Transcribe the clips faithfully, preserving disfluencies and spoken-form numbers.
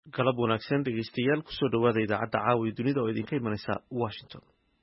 galab wanaagsan dhegeystayaal kusoo dhawaada idaacadda caawa ee dunida oo idinka imanaysa Washington.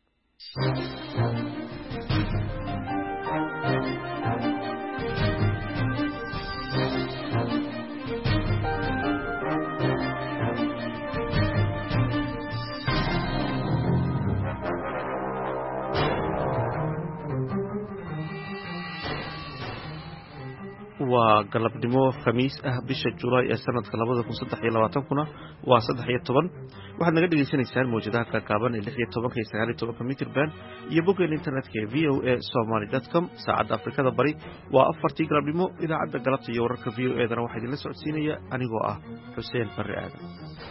waa galabnimo khamiis ah bisha Juulaay ee sanadka labada kun saddex iyo labaatan kuna waa saddex iyo toban waxaad naga dhageysanaysaan mowjadaha kaakaaban ee lix iyo toban iyo sagaal iyo toban mitir band iyo bogga internetka ee v o a somali dot com. saacadda Afrikada Bari waa afartii galabnimo. idaacadda galabta iyo wararka v o a dana waxaa idinla socodsiinaya anigoo ah Xuseen Barre Aadan.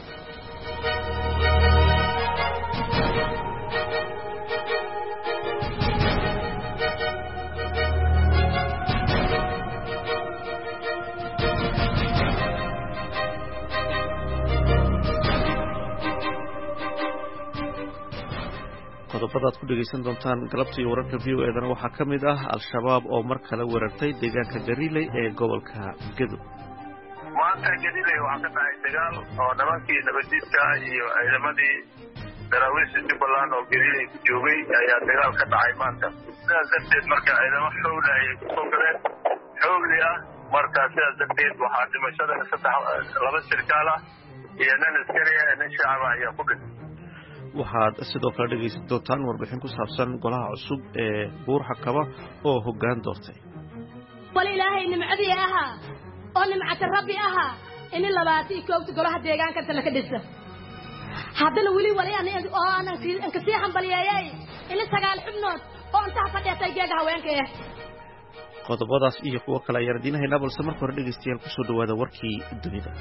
qodobadaad ku dhegeysan doontaan galabta iyo wararka v o a dana waxaa ka mid ah al-shabaab oo mar kale weerartay deegaanka Gariley ee gobolka Gedo. maanta Gariley waxaa ka dhacay dagaal oo nimankii nabadiidka iyo ciidamadii daraawiishta Jubbaland oo Gariley ku joogay ayaa dagaal ka dhacay maanta. sidaas darteed marka ciidamo xoog leh ay kusoo galeen xoogli ah marka sidaas darteed waxaa dhimashada saddex laba sarkaal ah iyo nin askari ah nin shacab ah ayaa ku dhintay. waxaad sidoo kale dhegeysan doontaan warbixin ku saabsan golaha cusub ee Buur-Hakaba oo hoggaan doortay. wal ilaahay nimcadii ahaa oo nimcada rabbi ahaa in labaatan koobta golaha deegaanka inta la ka dhisa haddana weli wali oo aanan ka sii xambaliyay in sagaal xubnood oo inta fadhiyay geega haweenka ah. qodobadaas iyo kuwa kale ayaan diinahaynaa balse marka hore dhegeystayaal kusoo dhawaada warkii dunida.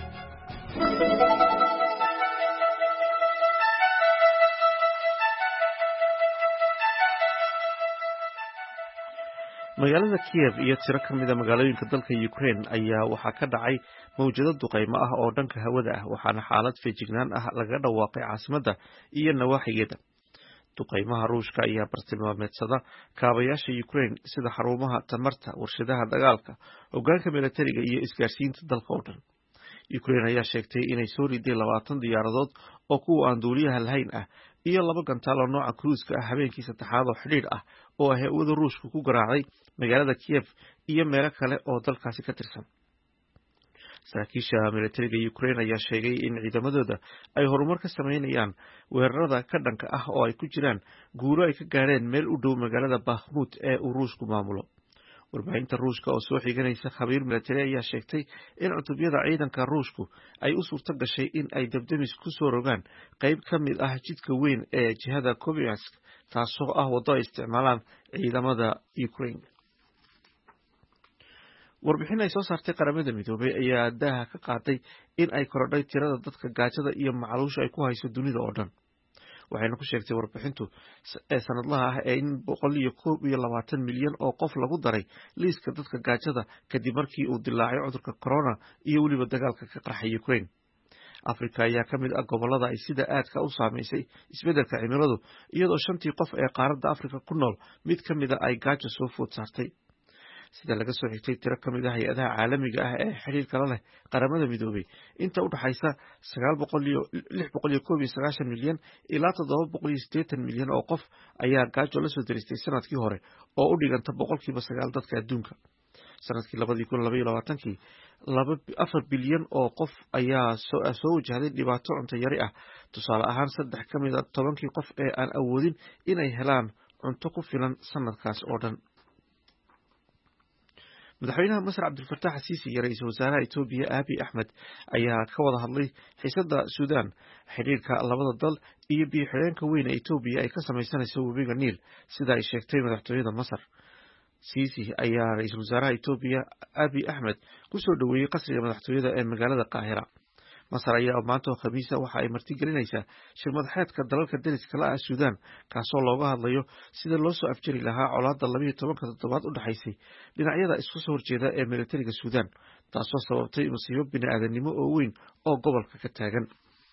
magaalada Kiev iyo tiro ka mid ah magaalooyinka dalka Ukraine ayaa waxaa ka dhacay mawjado duqeymo ah oo dhanka hawada ah waxaana xaalad feejignaan ah laga dhawaaqay caasimadda iyo nawaaxigeeda. duqeymaha Ruushka ayaa bartilmaameedsada kaabayaasha Ukraine sida xarumaha tamarta, warshadaha dagaalka, hoggaanka militariga iyo isgaarsiinta dalka oo dhan. Ukraine ayaa sheegtay inay soo riday labaatan diyaaradood oo kuwa aan duuliyaha lahayn ah iyo laba gantaal oo nooca cruise-ka ah habeenkii saddexaad oo xidhiidh ah oo hawada Ruushka ku garaacday magaalada Kiev iyo meelo kale oo dalkaasi ka tirsan. saraakiisha militariga Ukraine ayaa sheegay in ciidamadooda ay horumar ka sameynayaan weerarada ka dhanka ah oo ay ku jiraan guulo ay ka gaareen meel u dhow magaalada Bakhmut ee uu Ruushku maamulo. warbaahinta Ruushka oo soo xiganaysa khabiir militari ayaa sheegtay in cutubyada ciidanka Ruushku ay u suurto gashay in ay dabdamis ku soo rogaan qayb ka mid ah jidka weyn ee jihada Kupiansk taasoo ah waddo ay isticmaalaan ciidamada Ukraine. warbixin ay soo saartay qaramada midoobay ayaa daaha ka qaaday in ay korodhay tirada dadka gaajada iyo macaluusha ay ku hayso dunida oo dhan. waxayna ku sheegtay warbixintu ee sanadlaha ah ee in boqol iyo koob iyo labaatan milyan oo qof lagu daray liiska dadka gaajada kadib markii uu dilaacay cudurka corona iyo weliba dagaalka ka qarxay Ukraine. Afrika ayaa ka mid ah gobollada ay sida aadka u saameysay isbeddelka cimiladu iyadoo shantii qof ee qaaradda Afrika ku nool mid ka mid ah ay gaajo soo food saartay. sida laga soo xigtay tiro ka mid ah hay'adaha caalamiga ah ee xiriirka la leh qaramada midoobay inta u dhaxaysa sagaal boqol iyo lix boqol iyo koob iyo sagaashan milyan ilaa toddoba boqol iyo siddeetan milyan oo qof ayaa gaajo la soo diristay sanadkii hore oo u dhiganta boqolkiiba sagaal dadka adduunka. sanadkii labadii kun laba iyo labaatankii afar bilyan oo qof ayaa soo wajahday dhibaato cunto yari ah. tusaale ahaan saddex ka mid ah tobankii qof ee aan awoodin inay helaan cunto ku filan sanadkaas oo dhan. madaxweynaha Masar Cabdulfataax Siisi iyo ra'iisul wasaaraha Itoobiya Abiy Ahmed ayaa ka wada hadlay xiisadda Suudaan, xiriirka labada dal iyo biyo-xireenka weyn ee Itoobiya ay ka samaysanayso webiga Niil sida ay sheegtay madaxtooyada Masar. Siisi ayaa ra'iisul wasaaraha Itoobiya Abiy Ahmed ku soo dhaweeyay qasriga madaxtooyada ee magaalada Qaahira. Masar ayaa maanta Khamiisa waxa ay martigelinaysaa shir madaxeedka dalalka deriska la ah Suudaan kaasoo looga hadlayo sida loo soo afjari lahaa colaadda laba iyo tobanka toddobaad u dhaxaysay dhinacyada isku soo horjeeda ee militariga Suudaan taasoo sababtay musiibo bini'aadanimo oo weyn oo gobolka ka taagan.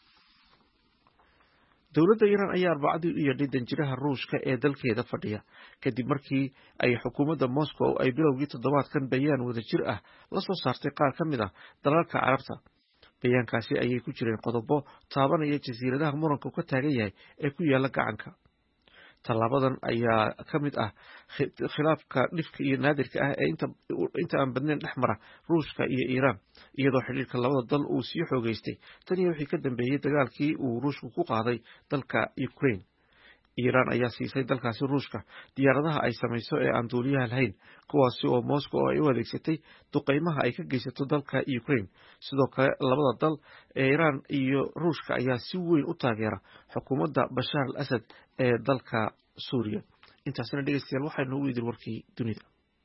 dowladda Iran ayaa arbacadii u yeedhay danjiraha Ruushka ee dalkeeda fadhiya kadib markii ay xukuumadda Moscow ay bilowgii toddobaadkan bayaan wadajir ah la soo saartay qaar ka mid ah dalalka Carabta. bayaankaasi ayay ku jireen qodobo taabanaya jasiiradaha muranku ka taagan yahay ee ku yaala gacanka. tallaabadan ayaa ka mid ah khilaafka dhifka iyo naadirka ah ee inta aan badnayn dhex mara ruushka iyo iiraan, iyadoo xidhiirka labada dal uu sii xoogeystay tan iyo wixii ka dambeeyey dagaalkii uu ruushku ku qaaday dalka Ukraine. iiraan ayaa siisay dalkaasi ruushka diyaaradaha ay samayso ee aan duuliyaha lahayn, kuwaasi oo Moscow ay u adeegsatay duqeymaha ay ka geysato dalka Ukraine. sidoo kale labada dal ee iiraan iyo ruushka ayaa si weyn u taageera xukuumadda Bashar al-Assad ee dalka Suuriya. intaasina dhegeystayaal waxaynu ugu idin warkii dunida.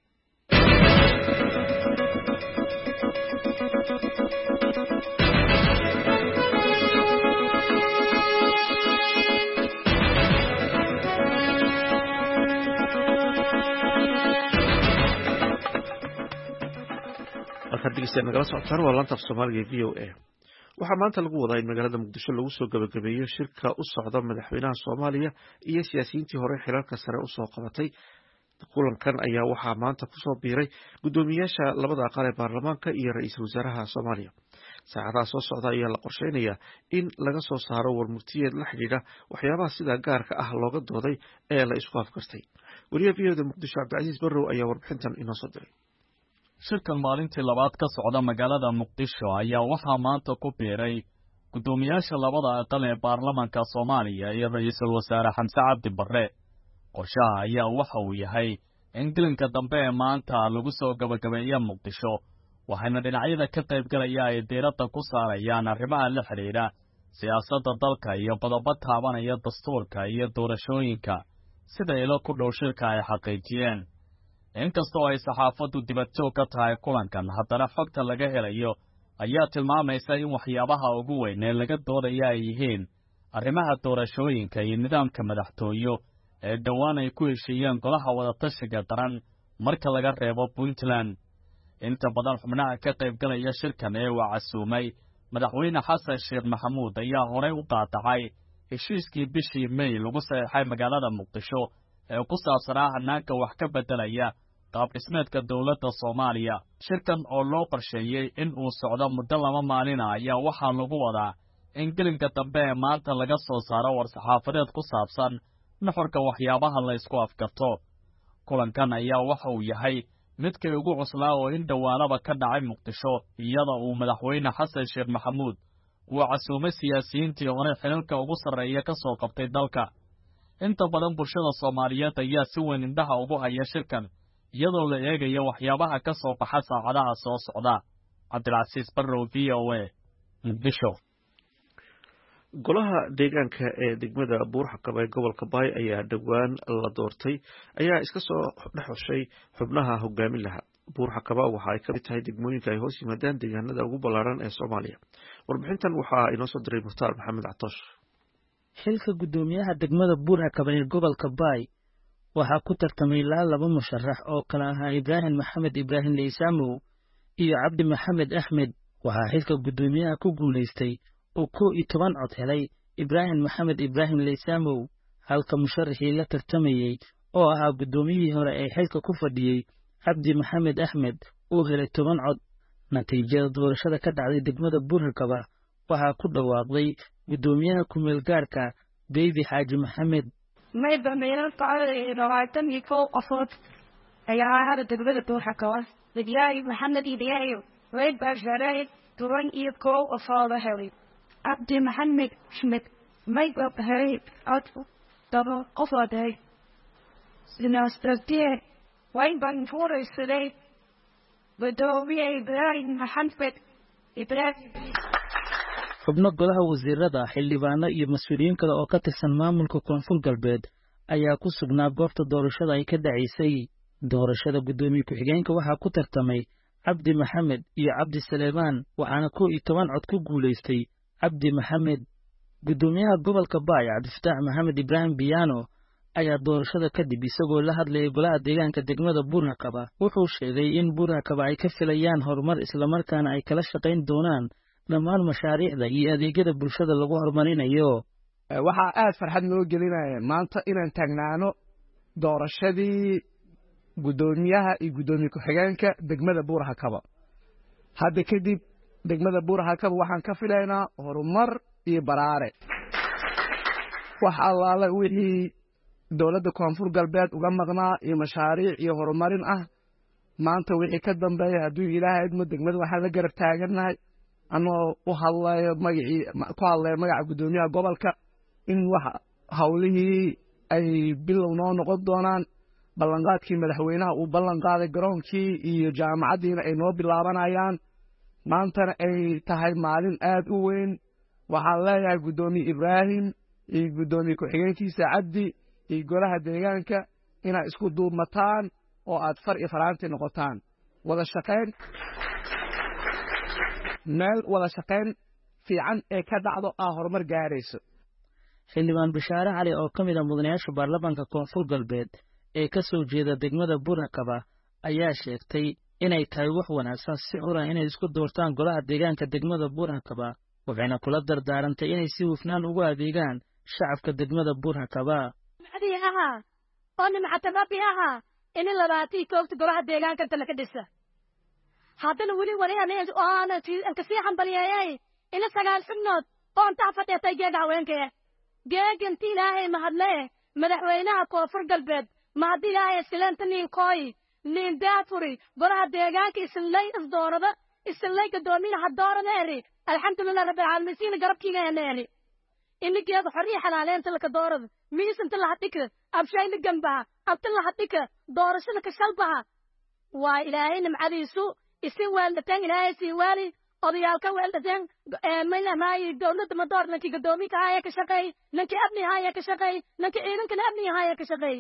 nagala socotaan waa laanta af Soomaaliga V O A. waxaa maanta lagu wadaa in magaalada Muqdisho lagu soo gabagabeeyo shirka u socda madaxweynaha Soomaaliya iyo siyaasiyiintii hore xilalka sare u soo qabatay. kulankan ayaa waxaa maanta ku soo biiray guddoomiyaasha labada aqal ee baarlamaanka iyo ra'iisul wasaaraha Soomaaliya. saacadaha soo socda ayaa la qorsheynayaa in laga soo saaro warmurtiyeed la xidhiidha waxyaabaha sida gaarka ah looga dooday ee la isku afgartay. wariyaha V O A Muqdisho Cabdicasiis Barrow ayaa warbixintan inoo soo diray. shirkan maalintii labaad ka socda magaalada Muqdisho ayaa waxaa maanta ku biiray guddoomiyaasha labada aqal ee baarlamaanka Soomaaliya iyo ra'iisul wasaare Xamse Cabdi Barre. qorshaha ayaa waxa uu yahay in gelinka dambe ee maanta lagu soo gabagabeeyo Muqdisho, waxayna dhinacyada ka qaybgalaya ay diiradda ku saarayaan arrimaha la xidhiidha siyaasadda dalka iyo qodobo taabanaya dastuurka iyo doorashooyinka, sida ilo ku dhow shirka ay xaqiijiyeen. inkastoo ay saxaafaddu dibadjoog ka tahay kulankan, haddana xogta laga helayo ayaa tilmaamaysa in waxyaabaha ugu weyn ee laga doodaya ay yihiin arrimaha doorashooyinka iyo nidaamka madaxtooyo ee dhowaan ay ku heshiiyeen golaha wadatashiga daran marka laga reebo Puntland. inta badan xubnaha ka qaybgalaya shirkan ee waa casuumay madaxweyne xasan sheekh maxamuud ayaa horey u qaadacay heshiiskii bishii May lagu saxeexay magaalada Muqdisho ee ku saabsanaa hanaanka wax ka bedelaya qaab dhismeedka dowladda Soomaaliya. shirkan oo loo qorsheeyey in uu socdo muddo laba maalin ah ayaa waxaa lagu wadaa in gelinka dambe ee maanta laga soo saaro war-saxaafadeed ku saabsan nuxurka waxyaabaha la isku afgarto. kulankan ayaa waxa uu yahay midkii ugu cuslaa oo in dhawaanaba ka dhacay Muqdisho, iyada uu madaxweyne xasan sheekh maxamuud uu casuumay siyaasiyiintii hore xilalka ugu sarreeya ka soo qabtay dalka. inta badan bulshada Soomaaliyeed ayaa si weyn indhaha ugu haya shirkan, iyadoo la eegayo waxyaabaha ka soo baxa saacadaha soo socda. Cabdilcasiis Barrow, V O A, Muqdisho. golaha deegaanka ee degmada Buur-Hakaba ee gobolka Baay ayaa dhowaan la doortay ayaa iska soo dhex xushay xubnaha hogaamin lahaa. Buur-Hakaba waxa ay ka mid tahay degmooyinka ay hoos yimaadaan deegaanada ugu ballaaran ee Soomaaliya. warbixintan waxaa inoo soo diray Mukhtaar Maxamed Catoosh. xilka guddoomiyaha degmada Buur-Hakaba ee gobolka Baay waxaa ku tartamay ilaa laba musharax oo kala ahaa Ibraahim Maxamed Ibraahim Leysamow iyo Cabdi Maxamed Axmed. waxaa xilka guddoomiyaha ku guulaystay oo kow iyo toban cod helay Ibraahim Maxamed Ibraahim Leysamow, halka musharaxii la tartamayey oo ahaa guddoomiyihii hore ee xilka ku fadhiyey Cabdi Maxamed Axmed uu helay toban cod. natiijada doorashada ka dhacday degmada Buur-Hakaba waxaa ku dhawaaqday guddoomiyaha ku-meel gaarka Beybi Xaaji Maxamed. mayba meelan tacay rawaatan iyo kow qofood ayaa hada degmada Buur-Hakaba Ibraahim Maxamed Ibraahim way baajaray toban iyo kow qofood helay. Cabdi Maxamed Axmed mayba helay cod toban qofood helay. Sinaastatee way baan furaysaday guddoomiye Ibraahim Maxamed Ibraahim. xubno golaha wasiirada, xildhibaano iyo mas-uuliyiin kale oo ka tirsan maamulka Koonfur Galbeed ayaa ku sugnaa goobta doorashada ay ka dhacaysay. doorashada guddoomiye ku-xigeenka waxaa ku tartamay Cabdi Maxamed iyo Cabdi Saleebaan, waxaana kow iyo toban cod ku guulaystay Cabdi Maxamed. guddoomiyaha gobolka Baay Cabdifataax Maxamed Ibraahim Biyaano ayaa doorashada kadib isagoo la hadlayay golaha deegaanka degmada Buur-Hakaba wuxuu sheegay in Buur-Hakaba ay ka filayaan horumar islamarkaana ay kala shaqayn doonaan dhammaan mashaariicda iyo adeegyada bulshada lagu horumarinayo. waxaa aad farxad noo gelinaya maanta inaan taagnaano doorashadii guddoomiyaha iyo guddoomiye ku-xigeenka degmada Buur-Hakaba. hadda kadib degmada Buur-Hakaba waxaan ka filaynaa horumar iyo baraare wax allaala wixii dowladda koonfur galbeed uga maqnaa iyo mashaariic iyo horumarin ah maanta wixii ka dambeeya hadduu ilaahay idmo degmada waxaan la garab taaganahay anoo u hadlayo magacii ku hadlayo magaca guddoomiyaha gobolka in wax hawlihii ay bilow noo noqon doonaan ballanqaadkii madaxweynaha uu ballan qaaday garoonkii iyo jaamacaddiina ay noo bilaabanayaan maantana ay tahay maalin aad u weyn waxaan leeyahay guddoomiye Ibraahim iyo guddoomiye ku-xigeenkiisa Cabdi iyo golaha deegaanka inay isku duubmataan oo aad far iyo faraanti noqotaan wada shaqayn meel wada shaqayn fiican ee ka dhacdo ah horumar gaarayso xildhibaan Bishaare Cali oo ka mid ah mudanayaasha baarlamaanka koonfur galbeed ee ka soo jeeda degmada Buur-Hakaba ayaa sheegtay inay tahay wax wanaagsan si cura inay isku doortaan golaha deegaanka degmada Buur-Hakaba waxayna kula dardaarantay inay si hufnaan ugu adeegaan shacabka degmada Buur-Hakaba macdii ahaa oo nimcata rabbi ahaa in labaatii koobta golaha deegaanka inta laga dhisa haddana weli wareeganeen oo aan ka sii xambaliyay in sagaal xubnood oo inta fadhiyay geed haweenka geeganti ilaahay mahadle madaxweynaha koonfur galbeed mahad ilaahay silantanin kooy nin daafuri golaha deegaanka islay isdoorada islay gadoominaha dooradeeri alxamdulillaah rabbil caalamiin garabkiina aaneeni in geed xorriye xalaaleenta la ka doorada miisanta la hadhika abshay la gamba abta la hadhika doorashada ka shalbaha waa ilaahay nimcadiisu isin waaldataan ilaahay si waali odayaalka waaldataan ee maylamaay dawladda ma door lankii gadoominka haya ka shaqeey lankii abni haya ka shaqeey lankii ciidanka abni haya ka shaqeey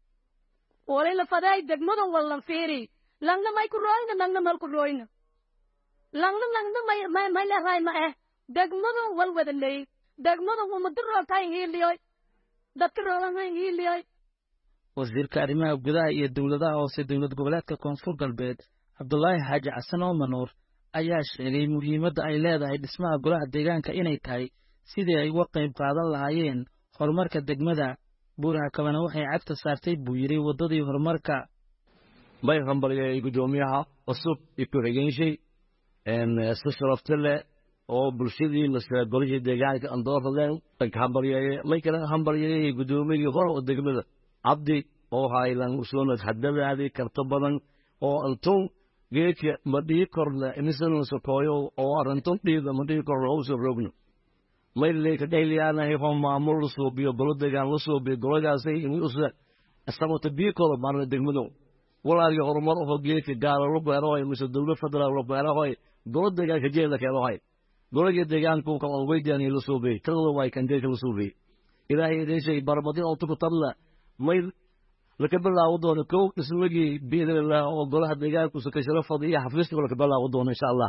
wala la faday degmada wallan fiiri langna may ku rooyna langna mal ku rooyna langna langna may may may la raay ma eh degmada wal wada leey degmada wama diro taay hiiliyoy dadka roolan hiiliyoy wasiirka arrimaha gudaha iyo dawladaha hoose dawlad goboleedka koonfur galbeed Cabdullaahi Xaaji Xasan oo Manuur ayaa sheegay muhiimadda ay leedahay dhismaha golaha deegaanka inay tahay sidii ay uga qayb qaadan lahaayeen horumarka degmada Buur-Hakabana waxay cagta saartay buu yiri wadadii horumarka bay hambaliyay guddoomiyaha cusub iyo ku-xigeenkii een sharafta oo bulshadii la soo golay deegaanka andoorleen ay hambaliyay may kala hambaliyay guddoomiyihii hore oo degmada Cabdi oo haylan usoonad haddaadii karto badan oo antoon geedka madii korna imisan soo kooyo oo arantoon dhiida madii korna oo soo roogno maylay ka dhayliyaana ay hom maamul soo biyo goladeegan la soo biyo goladaasay inuu usoo asabta biyo kala marna degmado walaal horumar oo geedka gaar loo beero ay miso dawlad federal loo beero ay goladeegan ka jeeda ka wahay golada deegaanku ka weydiin la soo biyo talo way kan deegaanka la soo biyo ilaahay deeshay barbadi oo ku tabla mayl laka bilaabo doona kow ismagii biidla oo golaha deegaanku soo ka sharafad iyo xafiiska laka bilaabo doona insha Allah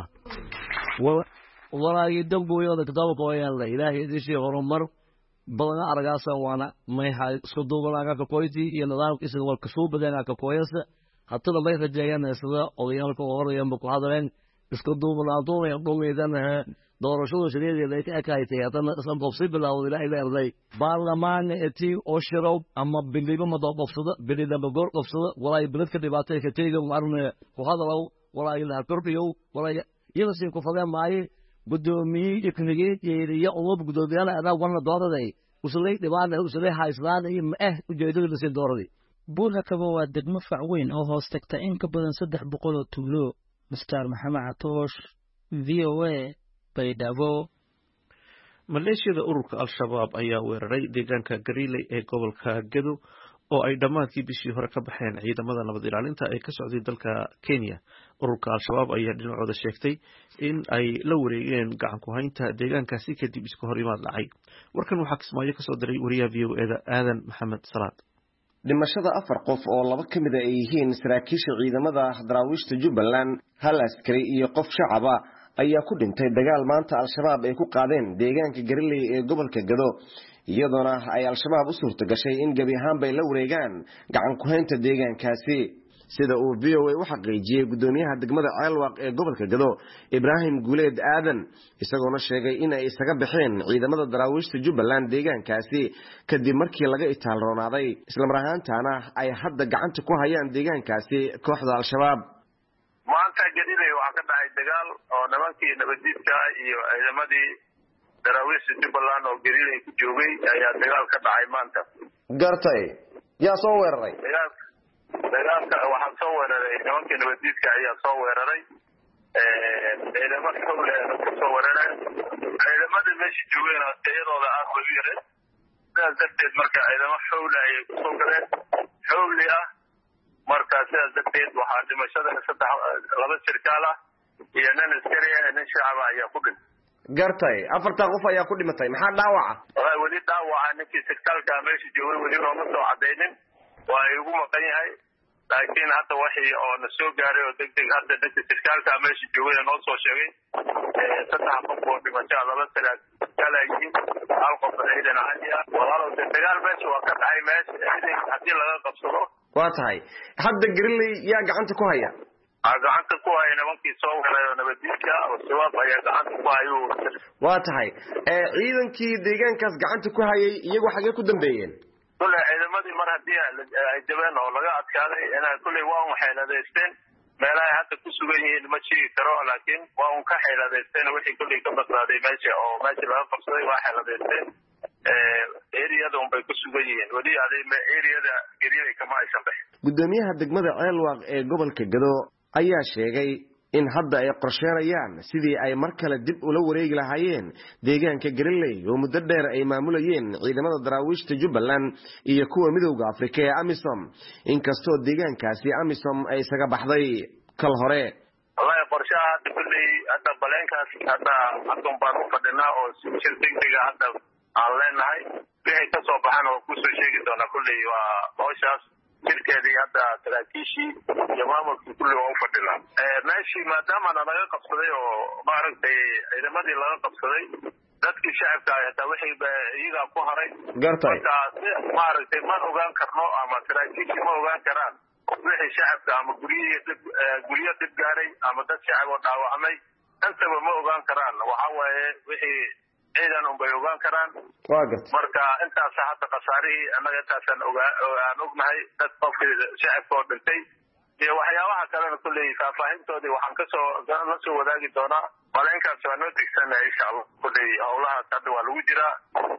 walaal dambuuyada kitaabka oo yaan la ilaahay deeshay horumar badan aragaasa waana may hay isku duubanaga ka koyti iyo nidaamkiisa wal ka soo badana ka koyasa hatta may rajayaan sida odayaalka horayaan ku hadleen isku duubanaado ay dhumeedan doorashada shaqadeeda ay ka akaaytay haddana isan qofsi bilaawday ilaahay la yarday baarlamaan etii oo shirow ama biliba ma doobsada bilida ma goor qofsada walaa biladka dhibaatay ka teegan marna ku hadalaw walaa ila korbiyo walaa yelasi ku fadaan maay guddoomiye ku-xigeenka iyo olab guddoomiyaha adaa wana dooraday usulay dhibaan usulay hayslaan iyo eh ujeedada la sii dooraday Buur-Hakaba waa degmo fac weyn oo hoos tagta in ka badan saddex boqol oo tuulo Mister Maxamed Catoosh V O A Baydhabo maleeshiyada ururka al-shabaab ayaa weeraray deegaanka Gariley ee gobolka Gedo oo ay dhamaadkii bishii hore ka baxeen ciidamada nabad ilaalinta ee ka socday dalka Kenya ururka al-shabaab ayaa dhinacooda sheegtay in ay la wareegeen gacan ku haynta deegaankaasi kadib isku horimaad dhacay warkan waxaa Kismaayo ka soo diray wariyaha V O A da Aadan Maxamed Salaad dhimashada afar qof oo laba ka mid ah ay yihiin saraakiisha ciidamada daraawiishta Jubbaland hal askari iyo qof shacab ah ayaa ku dhintay dagaal maanta al-shabaab ay ku qaadeen deegaanka Gariley ee gobolka Gedo iyadoona ay al-shabaab u suurta gashay in gabi ahaan bay la wareegaan gacan ku haynta deegaankaasi sida uu V O A u xaqiijiyay gudoomiyaha degmada Ceelwaq ee gobolka Gedo Ibrahim Guuleed Aadan isagoona sheegay in ay isaga baxeen ciidamada daraawiishta Jubbaland deegaankaasi kadib markii laga itaal roonaaday isla mar ahaantaana ay hadda gacanta ku hayaan deegaankaasi kooxda al-shabaab maanta Galiley waxaa ka dhacay dagaal oo nimankii nabadiidka iyo ciidamadii daraawiishta Jubbaland oo Galiley ku joogay ayaa dagaal ka dhacay maanta. gartay yaa soo weeraray dagaal dagaalka waxaa soo weeraray nimankii nabadiidka ayaa soo weeraray ee ciidamada xawle ku soo weeraray ciidamada meesha joogayna tayadooda aad u yar sidaas darteed marka ciidamada xawle ay ku soo galeen xawle ah marka sidaas darteed waxaa dhimashada saddex laba sarkaal ah iyo nin askari ah nin shacab ah ayaa ku dhintay. gartay afarta qof ayaa ku dhimatay maxaa dhaawaca waa wali dhaawaca ninkii sarkaalka meesha joogay wali looma soo cadeynin waa igu maqan yahay laakiin hadda wixii oo na soo gaaray oo degdeg hadda dadka sarkaalka meesha joogay noo soo sheegay ee saddex qof oo dhimasho laba sarkaal ay yihiin hal qof ciidan caadi ah walaalow dagaal meesha waa ka dhacay meesha haddii laga qabsado waa tahay hadda Galiley yaa gacanta ku haya gacanta ku haya nimankii soo weeraray nabadiidka oo sabab ayaa gacanta ku hayo waa tahay ee ciidankii deegaankaas gacanta ku hayay iyagu xagee ku dambeeyeen kulay ciidamadii mar haddii ay jabeen oo laga adkaaday inay kulay waa un xeeladeysteen meelaha hadda ku sugan yihiin ma sheegi karo laakiin waa un ka xeeladeysteen wixii kulay ka badbaaday meesha oo meesha laga qabsaday waa xeeladeysteen eriyada un bay ku sugan yihiin weli adeema eriyada Galiley kama aysan bixin. gudoomiyaha degmada Ceelwaaq ee gobolka Gado ayaa sheegay in hadda ay qorsheynayaan sidii ay mar kale dib ula wareegi lahaayeen deegaanka Galiley oo muddo dheer ay maamulayeen ciidamada daraawiishta Jubbaland iyo kuwa midowga Afrika ee AMISOM inkastoo deegaankaasi AMISOM ay isaga baxday kal hore wallahi qorshaha Galiley hadda baleenkaas hadda hadda baan u fadhinaa oo shir degdeg ah hadda aan leenahay wixii ka soo baxan oo ku soo sheegi doona kulli waa hawshaas shirkeedii hadda saraakiishii iyo maamulkii kulli waa u fadhinaa ee meeshii maadaama laga qabsaday oo maaragtay ciidamadii laga qabsaday dadkii shacabka ah hadda wixii iyaga ku haray gartay maaragtay ma ogaan karno ama saraakiishii ma ogaan karaan wixii shacabka ama guriyihii guryo dib gaaray ama dad shacab oo dhaawacmay intaba ma ogaan karaan waxa waaye wixii ciidan un bay ogaan karaan waa gartay marka intaas hadda qasaarihii annaga intaasaan ogaa aan ognahay dad qofkii shacabka oo dhintay iyo waxyaabaha kalena kulley faahfaahintoodii waxaan kasoo la soo wadaagi doonaa maleenkaas waa noo degsanaa insha allah kulley howlahaas hadda waa lagu jiraa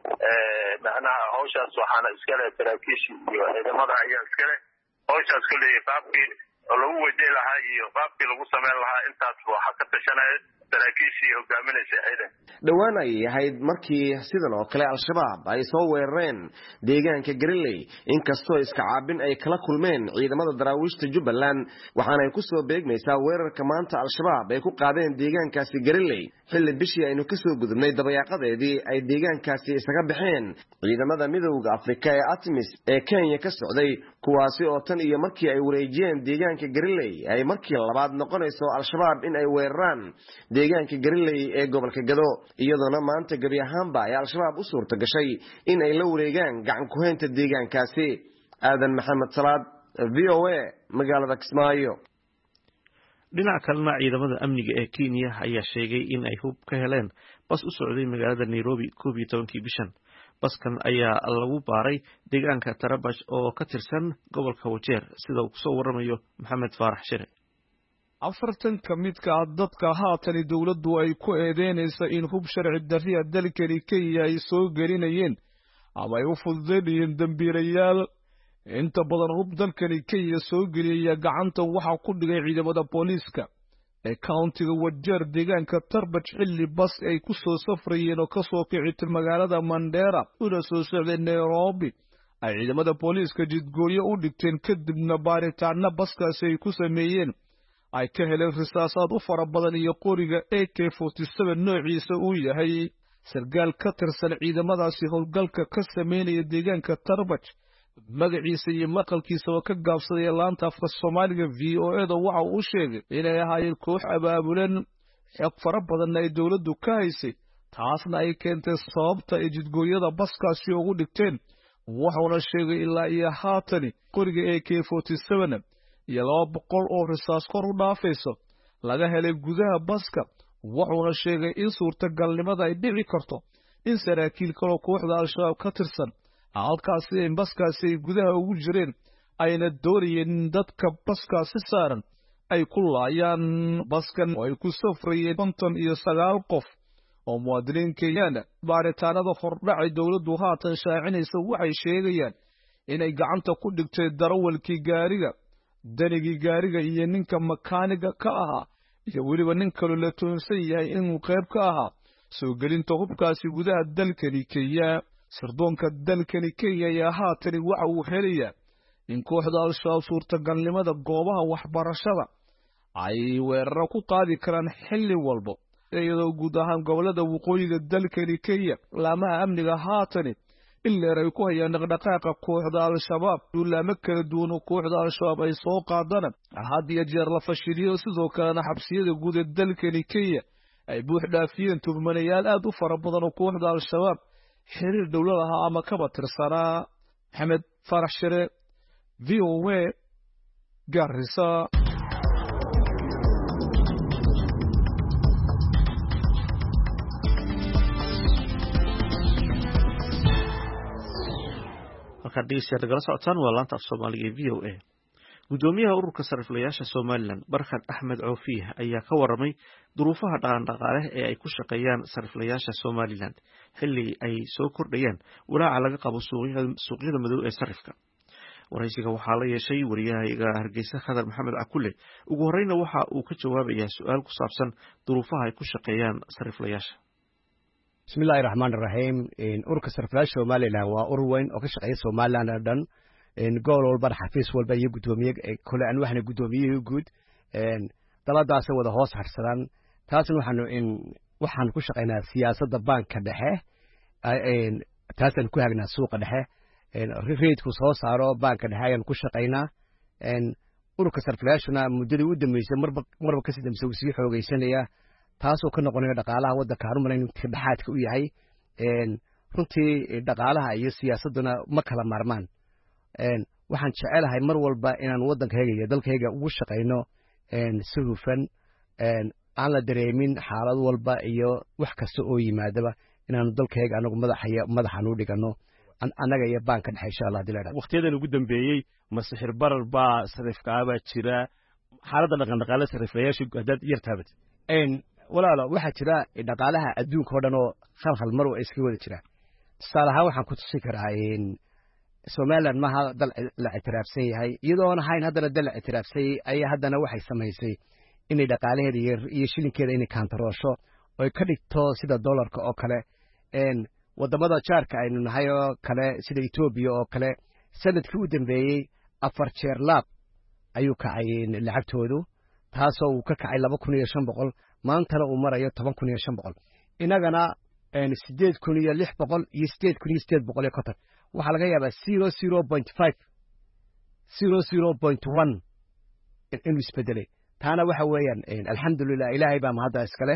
macnaha hawshaas waxaana iskale saraakiishii iyo ciidamada ayaa iskale hawshaas kulley qaabkii lagu wajihi lahaa iyo qaabkii lagu sameyn lahaa intaas waxaa ka tashanaya saraakiishii hogaaminaysa ciidan dhowaan ayay ahayd markii sidan oo kale al-shabaab ay soo weerareen deegaanka Galiley inkastoo iska caabin ay kala kulmeen ciidamada daraawiishta Jubbaland waxaana ay ku soo beegmaysaa weerarka maanta al-shabaab ay ku qaadeen deegaankaasi Galiley xilli bishii aynu ka soo gudubnay dabayaaqadeedii ay deegaankaasi isaga baxeen ciidamada midowga Afrika ee ATMIS ee Kenya ka socday kuwaasi oo tan iyo markii ay wareejiyeen deegaanka Galiley ay markii labaad noqonayso al-shabaab in ay weeraraan deegaanka Galiley ee gobolka Gado iyadoo maanta gabi ahaanba ay al-shabaab u suurta gashay in ay la wareegaan gacan ku haynta deegaankaasi aadan maxamed salaad V O A magaalada Kismaayo. dhinaca kalena ciidamada amniga ee Kenya ayaa sheegay in ay hub ka heleen bas u socday magaalada Nairobi koob iyo tobankii bishan baskan ayaa lagu baaray deegaanka Tarabash oo ka tirsan gobolka Wajeer sida uu soo waramayo Maxamed Faarax Shire. afartan ka midka dadka haatan dawladdu ay ku eedeynaysa in hub sharci darriya dalkani Kenya ay soo gelinayeen ama ay u fududeeyeen dambiilayaal inta badan hub dalkani Kenya soo geliyay gacanta waxa ku dhigay ciidamada booliiska ee countiga Wajeer deegaanka Tarabash xilli bas ay ku soo safrayeen oo ka soo kicitay magaalada Mandera una soo socday Nairobi ay ciidamada booliiska jidgooyo u dhigteen kadibna baaritaanna baskaasi ay ku sameeyeen ay ka heleen risaasaad u fara badan iyo qoriga A K forty-seven noociisa uu yahay sargaal ka tirsan ciidamadaasi howlgalka ka sameynaya deegaanka Tarabash magaciisa iyo maqalkiisa oo ka gaabsaday laanta afka Soomaaliga V O A da waxa uu sheegay inay ahaayeen koox abaabulan xog fara badan ay dawladdu ka haysay taasna ay keentay sababta ay jidgooyada baskaasi ugu dhigteen wuxuuna sheegay ilaa iyo haatan qoriga A K forty-seven iyo laba boqol oo risaas kor u dhaafayso laga helay gudaha baska wuxuuna sheegay in suurtagalnimada ay dhici karto in saraakiil kale kooxda al-shabaab ka tirsan halkaasi in baskaasi gudaha ugu jireen ayna doonayeen dadka baskaasi saaran ay ku laayaan baskan oo ay ku safrayeen konton iyo sagaal qof oo muwaadiniin Kenyaana. Baaritaanada hordhacay dowladdu haatan shaacinaysa waxay sheegayaan inay gacanta ku dhigtay darawalkii gaariga, danigii gaariga iyo ninka makaaniga ka ahaa, iyo weliba nin kale la toonsan yahay inuu qayb ka ahaa soo gelinta hubkaasi gudaha dalkani Kenya. Sirdoonka dalkani Kenya ayaa haatan waxa uu helayaa in kooxda Al-Shabaab suurtagalnimada goobaha waxbarashada ay weeraro ku qaadi karaan xilli walba, iyadoo guud ahaan gobolada waqooyiga dalkani Kenya laamaha amniga haatan ilaa ay ku hayaan dhaqdhaqaaqa kooxda Al-Shabaab. duulaamo kala duwan oo kooxda Al-Shabaab ay soo qaadaan had iyo jeer la fashiliyo, sidoo kalena xabsiyada guud ee dalkani Kenya ay buux dhaafiyeen tuhmanayaal aad u fara badan oo kooxda Al-Shabaab xiriir dowlad ah ama kaba tirsanaa. Maxamed Farax Shire, V O A, Garissa. halkaad dhegeystayaal nagala socotaan waa laanta af Soomaaliga ee V O A. gudoomiyaha ururka sariflayaasha Somaliland Barkhad Axmed Coofiye ayaa ka waramay duruufaha dhaqan-dhaqaale ee ay ku shaqeeyaan sariflayaasha Somaliland xilli ay soo kordhayaan walaaca laga qabo suuqyada madow ee sarifka. waraysiga waxaa la yeeshay wariyaha Hargeysa Khadar Maxamed Akule. ugu horeyna waxa uu ka jawaabayaa su'aal ku saabsan duruufaha ay ku shaqeeyaan sariflayaasha. bismillaahi raxmaani raxiim. ururka sariflayaasha Somaliland waa urur weyn oo ka shaqeeya Somaliland oo dhan, gobol walba xafiis walba iyo gudoomiye kale aan waxna gudoomiyihii guud daladaas wada hoos harsadaan. taasna waxaanu in waxaan ku shaqeynaa siyaasadda banka dhexe, taasaan ku hagnaa suuqa dhexe, reedku soo saaro banka dhexe ayaan ku shaqeynaa. ururka sariflayaashuna muddadii u dambeysay marba marba kasii dambeysay uu sii xoogeysanaya, taasoo ka noqonaya dhaqaalaha waddanka harumar inuu dhexaadka u yahay. runtii dhaqaalaha iyo siyaasadduna ma kala maarmaan. waxaan jecelahay mar walba inaan waddankayga iyo dalkayga ugu shaqayno si hufan, aan la dareemin xaalad walba iyo wax kasta oo yimaadaba inaanu dalkayga anagu madaxaya madaxan u dhigano annaga iyo banka dhexe insha Allah dilaad. waqtiyadan ugu dambeeyay masixir barar baa sarifkaaba jira, xaaladda dhaqan dhaqaale sariflayaasha haddaad yar taabat. walaalo waxaa jira dhaqaalaha adduunka oo dhan oo khalkhal mar waa iska wada jira. tusaale ahaan waxaan ku tusi karaa Somaliland maaha dal la ictiraafsan yahay, iyadoona hayn haddana dal la ictiraafsan yahay ayaa haddana waxay samaysay inay dhaqaalaheeda iyo shilinkeeda inay kaantaroosho oo ka dhigto sida dollarka oo kale. wadamada jaarka aynu nahay oo kale sida Ethiopia oo kale sanadkii u dambeeyay afar jeer laab ayuu kacay lacagtoodu, taasoo uu ka kacay laba kun iyo shan boqol, maantana uu marayo toban kun iyo shan boqol. inagana sideed kun iyo lix boqol iyo sideed kun iyo sideed boqol iyo konton. waxaa laga yaabaa zero zero point five zero zero point one inuu isbedelay. taana waxa weeyaan alxamdulilah ilaahay baa mahadda iskale.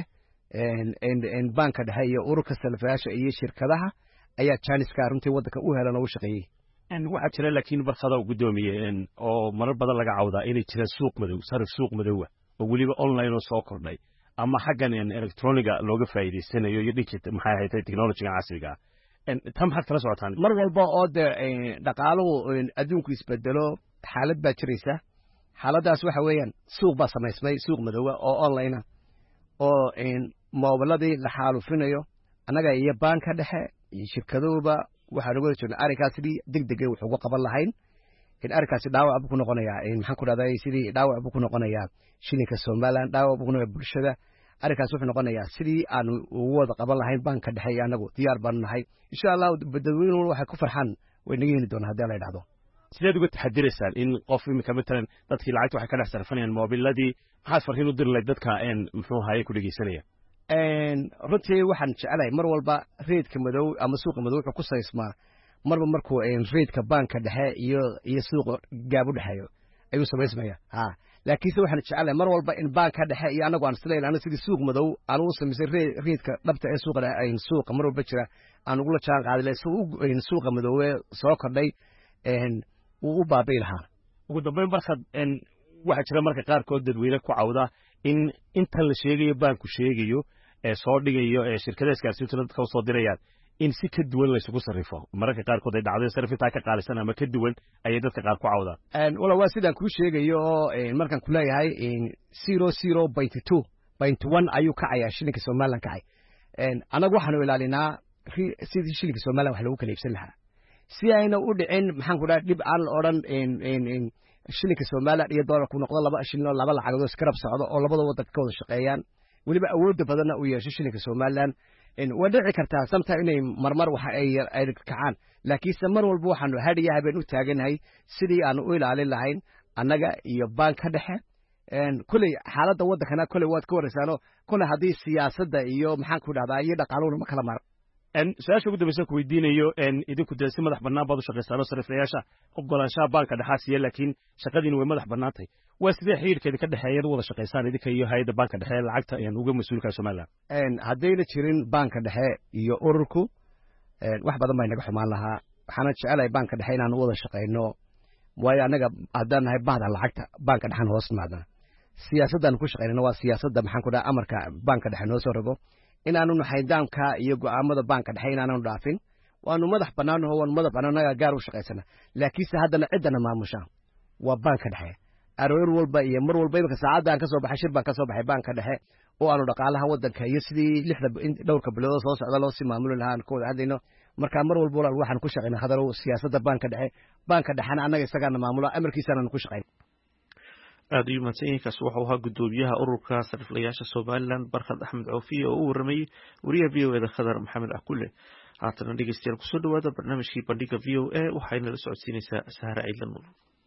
banka dhexe iyo ururka sariflayaasha iyo shirkadaha ayaa janiska runtii waddanka u helan oo u shaqeeyey. waxaa jira laakiin barkhada u gudoomiye oo marar badan laga cawdaa inay jiraan suuq madow, sarif suuq madowa oo weliba online oo soo kordhay ama xaggan electroniga looga faa'iidaysanayo iyo digital maxay ahayd technology casriga ah. tan maxaad kala socotaan? mar walba oo de dhaqaaluhu adduunku isbedelo xaalad baa jiraysa. xaaladaas waxa weeyaan suuq baa samaysmay, suuq madowa oo online ah oo moobiladii la xaalufinayo. annaga iyo banka dhexe iyo shirkaduhuba waxaan uga jirnay arrinkaas sidii degdega wax uga qaban lahayn. arrinkaasi dhaawac buu ku noqonayaa maxaan ku dhahday sidii dhaawac buu ku noqonayaa shilinka Somaliland, dhaawac buu ku noqonayaa bulshada. arrinkaas wuxuu noqonayaa sidii aan ugu wada qaban lahayn banka dhexe iyo anagu diyaar baan nahay. insha Allah dadweynuhu waxay ku farxaan way naga heli doonaan haddii la yidhaahdo. sideed uga taxadiraysaan in qof imika matalan dadkii lacagta waxay ka dhex sarfanayaan moobiladii, maxaad farriin u diri lahayd dadka muxuu ahaye ku dhegeysanaya? runtii waxaan jecelahay mar walba reedka madow ama suuqa madow wuxuu ku saysmaa marba markuu reedka banka dhexe iyo iyo suuqa gaab u dhexeeyo ayuu samaysmaya. ha laakiinse waxaan jecelahay mar walba in banka dhexe iyo anagu aan isla ilaalino sidii suuq madow aan ugu samaysay reedka dhabta ee suuqa dhexe suuqa mar walba jira aan ugula jaan qaadilay suuqa madow ee soo kordhay uu u baabi'i lahaa. ugu dambeyn barkad waxaa jira marka qaarkood dadweyne ku cawda in intan la sheegayo banku sheegayo ee soo dhigayo ee shirkadaha isgaarsiinta dadka u soo dirayaan in si ka duwan la isugu sarrifo mararka qaarkood ay dhacday sarrifintaa ka qaalisan ama ka duwan ayay dadka qaar ku cawdaan wala waa sidaan kuu sheegayo oo markaan ku leeyahay zero zero point two point one ayuu kacayaa shilinka somaliland kacay anagu waxaanu ilaalinaa sidii shilinka somaliland wax lagu kala iibsan lahaa si ayna u dhicin maxaan ku dhahay dhib aan la odhan shilinka somaliland iyo doolarku noqdo laba shilin oo laba lacagood iskarab socdo oo labada waddanka ka wada shaqeeyaan weliba awoodda badanna uu yeesho shilinka somaliland waa dhici kartaa samta inay marmar waxa ay kacaan laakiinse mar walba waxaanu hadhiya habeen u taaganahay sidii aanu u ilaalin lahayn annaga iyo baanka dhexe kuley xaaladda waddankana kuley waad ka waraysaano kuley haddii siyaasadda iyo maxaan ku dhahdaa iyo dhaqaaluhuna ma kala mara su-aasha ugu dambaysa ku weydiinayo idinku dee si madax bannaan baad u shaqaysaano sariflayaasha ogolaanshaha baanka dhexaa siiya laakiin shaqadiina way madax bannaantay waa sidee xiriirkeeda ka dhexeeya wada shaqaysaan idinka iyo hay-adda baanka dhexe lacagta uga mas-uulka somaliland haddayna jirin baanka dhexe iyo ururku wax badan baa inaga xumaan lahaa waxaana jecelahay baanka dhexe inaanu wada shaqayno waayo annaga haddaan nahay bahda lacagta baanka dhexan hoos maadna siyaasaddaanu ku shaqaynana waa siyaasadda maxaan ku dhaha amarka baanka dhexe noo soo rogo inaanu nahay daamka iyo go'aamada baanka dhexe inaanu dhaafin waanu madax bannaanaho waanu madax bannaan annaga gaar u shaqaysana laakiinse haddana ciddana maamusha waa baanka dhexe aroor walba iyo mar walba imika saacaddan ka soo baxay shir baan ka soo baxay baanka dhexe oo aanu dhaqaalaha waddanka iyo sidii lixda dhowrka bilood soo socda loo sii maamuli lahaa aan ka wada hadlayno marka mar walba walaal waxaan ku shaqaynaa hadarow siyaasadda baanka dhexe baanka dhexena annaga isagaana maamula amarkiisaanaanu ku shaqayn aad ayuu mahadsan yahay kaasi wuxuu ahaa guddoomiyaha ururka sariflayaasha somaliland barkhad axmed coofiye oo u waramayey wariyaha v o eda khadar maxamed akule haatana dhegeystayaal kusoo dhawaada barnaamijkii bandhiga v o a waxayna la socodsiinaysaa sahare ciidla nuur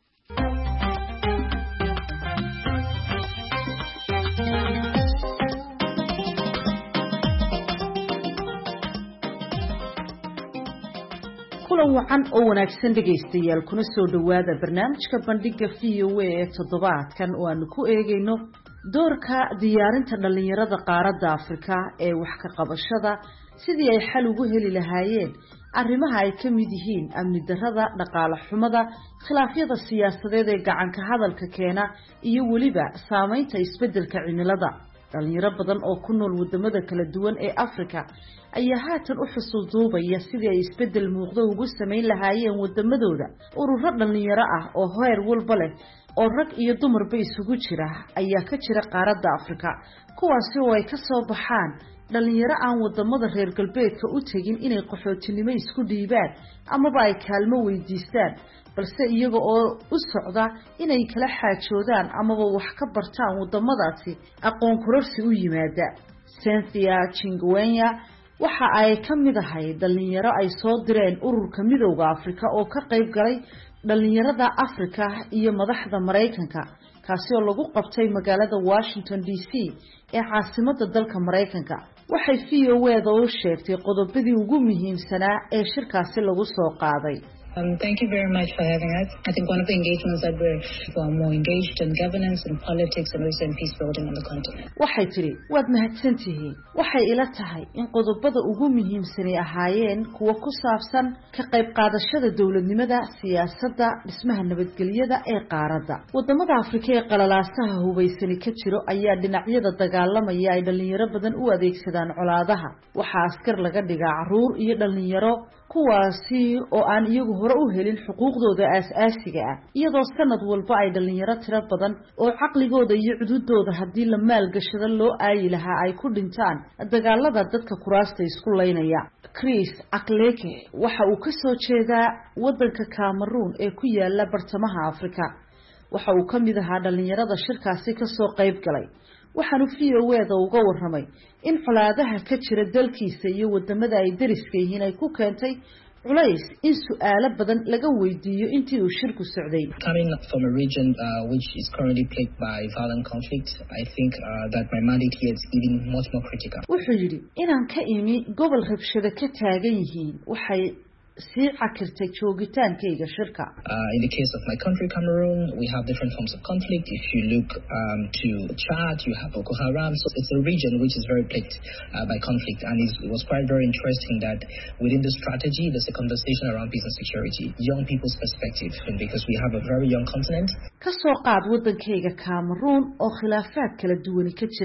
kulan wacan oo wanaagsan dhegaystayaal kuna soo dhawaada barnaamijka bandhiga v o a ee toddobaadkan oo aanu ku eegayno doorka diyaarinta dhallinyarada qaaradda afrika ee wax ka qabashada sidii ay xal ugu heli lahaayeen arrimaha ay ka mid yihiin amni darrada dhaqaale xumada khilaafyada siyaasadeed ee gacanka hadalka keena iyo weliba saamaynta isbeddelka cimilada dhalinyaro badan oo ku nool wadamada kala duwan ee Afrika ayaa haatan u xusuuduubaya sidii ay isbedel muuqdo ugu sameyn lahaayeen wadamadooda ururo dhalinyaro ah oo heer walba leh oo rag iyo dumarba isugu jira ayaa ka jira qaaradda Afrika kuwaasi oo ay ka soo baxaan dhalinyaro aan wadamada reer galbeedka u tagin inay qaxootinimo isku dhiibaan amaba ay kaalmo weydiistaan balse iyaga oo u socda inay kala xaajoodaan amaba wax ka bartaan wadamadaasi aqoon kororsi u yimaada Cynthia Chingwenya waxa ay ka mid ahay dhalinyaro ay soo direen ururka midowga Afrika oo ka qayb galay dhalinyarada Afrika iyo madaxda Mareykanka kaasi oo lagu qabtay magaalada Washington D C ee caasimadda dalka Mareykanka waxay V O A da u sheegtay qodobadii ugu muhiimsanaa ee shirkaasi lagu soo qaaday. Um, thank you very much for having us. I think one of the engagements that we're uh, more engaged in governance and politics and also in peace building on the continent. waxay tiri waad mahadsantihiin waxay ila tahay in qodobada ugu muhiimsan ay ahaayeen kuwa ku saabsan ka qayb qaadashada dawladnimada siyaasadda dhismaha nabadgelyada ee qaaradda wadamada Afrika ee qalalaasaha hubaysan ka jiro ayaa dhinacyada dagaalamaya ay dhalinyaro badan u adeegsadaan colaadaha waxa askar laga dhigaa caruur iyo dhalinyaro kuwaasi oo aan iyagu hore u helin xuquuqdooda aasaasiga ah iyadoo sanad walba ay dhalinyaro tiro badan oo caqligooda iyo cududooda hadii la maalgashado loo aayi lahaa ay ku dhintaan dagaalada dadka kuraasta isku leynaya Chris Akleke waxa uu ka soo jeedaa wadanka Cameroon ee ku yaala bartamaha Afrika waxa uu ka mid ahaa dhalinyarada shirkaasi ka soo qayb galay waxaanu V O A da uga waramay in colaadaha ka jira dalkiisa iyo wadamada ay dariska yihiin ay ku keentay culays in su'aalo badan laga weydiiyo intii uu shirku socday. Coming from a region uh, which is currently plagued by violent conflict, I think uh, that my mandate here is even much more critical. wuxuu yiri inaan ka imi gobol rabshado ka taagan yihiin waxay sii cakirtay joogitaankayga shirka. Uh, in the case of my country, Cameroon, we have different forms of conflict. If you look um, to Chad, you have Boko Haram. So it's a region which is very plagued uh, by conflict. And it was quite very interesting that within the strategy, there's a conversation around peace and security, young people's perspective, and because we have a very young continent. Ka soo qaad wadankayga Cameroon oo khilaafaad kala duwan ka jiraan.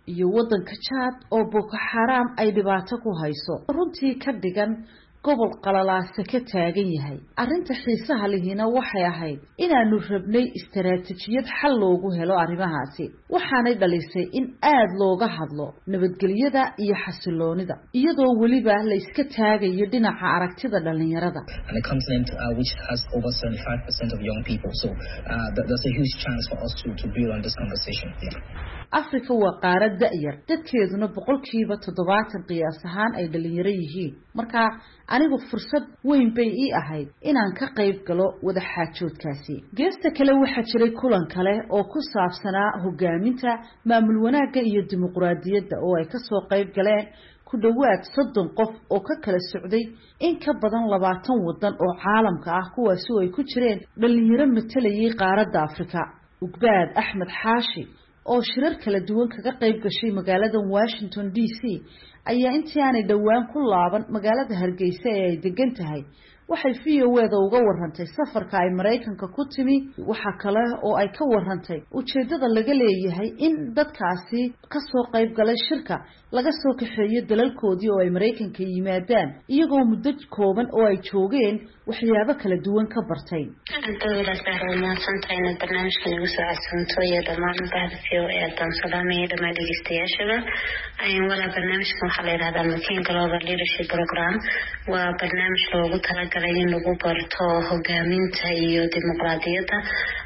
iyo waddanka Chad oo Boko Haram ay dhibaato ku hayso runtii ka dhigan gobol qalalaasa ka taagan yahay arrinta xiisaha lehina waxay ahayd inaanu rabnay istaraatiijiyad xal loogu helo arrimahaasi waxaanay dhalisay in aad looga hadlo nabadgelyada iyo xasiloonida iyadoo waliba la iska taagayo dhinaca aragtida dhalinyarada and a continent uh, which has over seventy-five percent of young people so uh, there's a huge chance for us to to build on this conversation yeah. Afrika waa qaarad da'yar dadkeeduna boqolkiiba toddobaatan qiyaas ahaan ay dhalinyaro yihiin marka anigu fursad weyn bay ii ahayd inaan ka qayb galo wada xaajoodkaasi geesta kale waxa jiray kulan kale oo ku saabsanaa hogaaminta maamul wanaagga iyo dimuqraadiyadda oo ay ka soo qayb galeen ku dhawaad soddon qof oo ka kala socday in ka badan labaatan wadan oo caalamka ah kuwaas oo ay ku jireen dhalinyaro matalayay qaaradda Afrika Ugbaad Axmed Xaashi oo shirar kala duwan kaga qayb gashay magaalada Washington D C ayaa intii aanay dhawaan ku laaban magaalada Hargeysa ee ay degan tahay waxay V O A-da uga warantay safarka ay Mareykanka ku timi waxa kale oo ay ka warantay ujeedada laga leeyahay in dadkaasi ka soo qayb galay shirka laga soo kaxeeyo dalalkoodii oo ay Mareykanka yimaadaan iyagoo muddo kooban oo ay joogeen waxyaabo kala duwan ka bartay dawladda Soomaaliya santaayna barnaamijkan ugu soo codsanto iyo dhammaan bahda V O A dan salaamay dhammaan dhageystayaasha ay wala barnaamijkan waxa la yiraahdaa Makin Global Leadership Program waa barnaamij loogu talagalay in lagu barto hogaaminta iyo dimuqraadiyadda